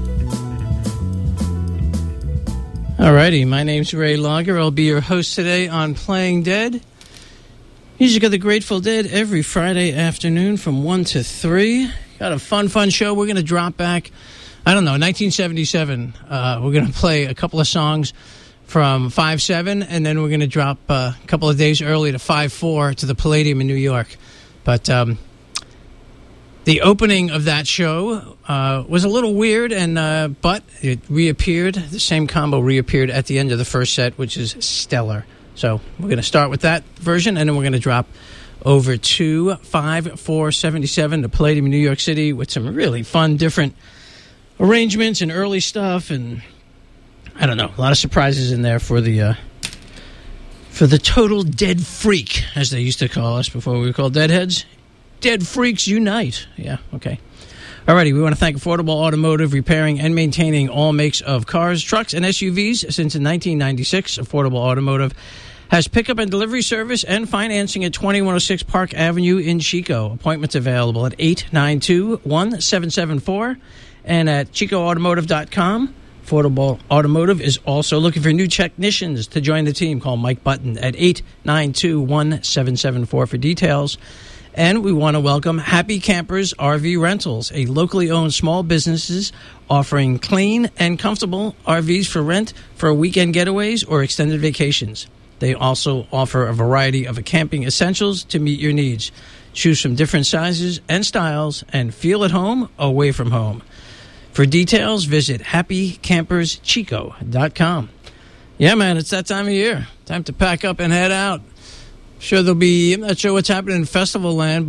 Alrighty, my name's Ray Lager. I'll be your host today on Playing Dead. Music of the Grateful Dead every Friday afternoon from 1 to 3. Got a fun show. We're going to drop back, 1977. We're going to play a couple of songs from 5/7, and then we're going to drop a couple of days early to 5/4 to the Palladium in New York. But the opening of that show was a little weird, but it reappeared. The same combo reappeared at the end of the first set, which is stellar. So we're going to start with that version, and then we're going to drop over to 5477, the Palladium in New York City, with some really fun, different arrangements and early stuff, and I don't know, a lot of surprises in there for the total dead freak, as they used to call us before we were called Deadheads. Dead freaks unite. Yeah, okay. Alrighty, we want to thank Affordable Automotive, repairing and maintaining all makes of cars, trucks, and SUVs since 1996. Affordable Automotive has pickup and delivery service and financing at 2106 Park Avenue in Chico. Appointments available at 892-1774 and at chicoautomotive.com. Affordable Automotive is also looking for new technicians to join the team. Call Mike Button at 892-1774 for details. And we want to welcome Happy Campers RV Rentals, a locally owned small businesses offering clean and comfortable RVs for rent for weekend getaways or extended vacations. They also offer a variety of camping essentials to meet your needs. Choose from different sizes and styles and feel at home away from home. For details, visit happycamperschico.com. Yeah, man, it's that time of year. Time to pack up and head out. I'm not sure what's happening in Festival Land,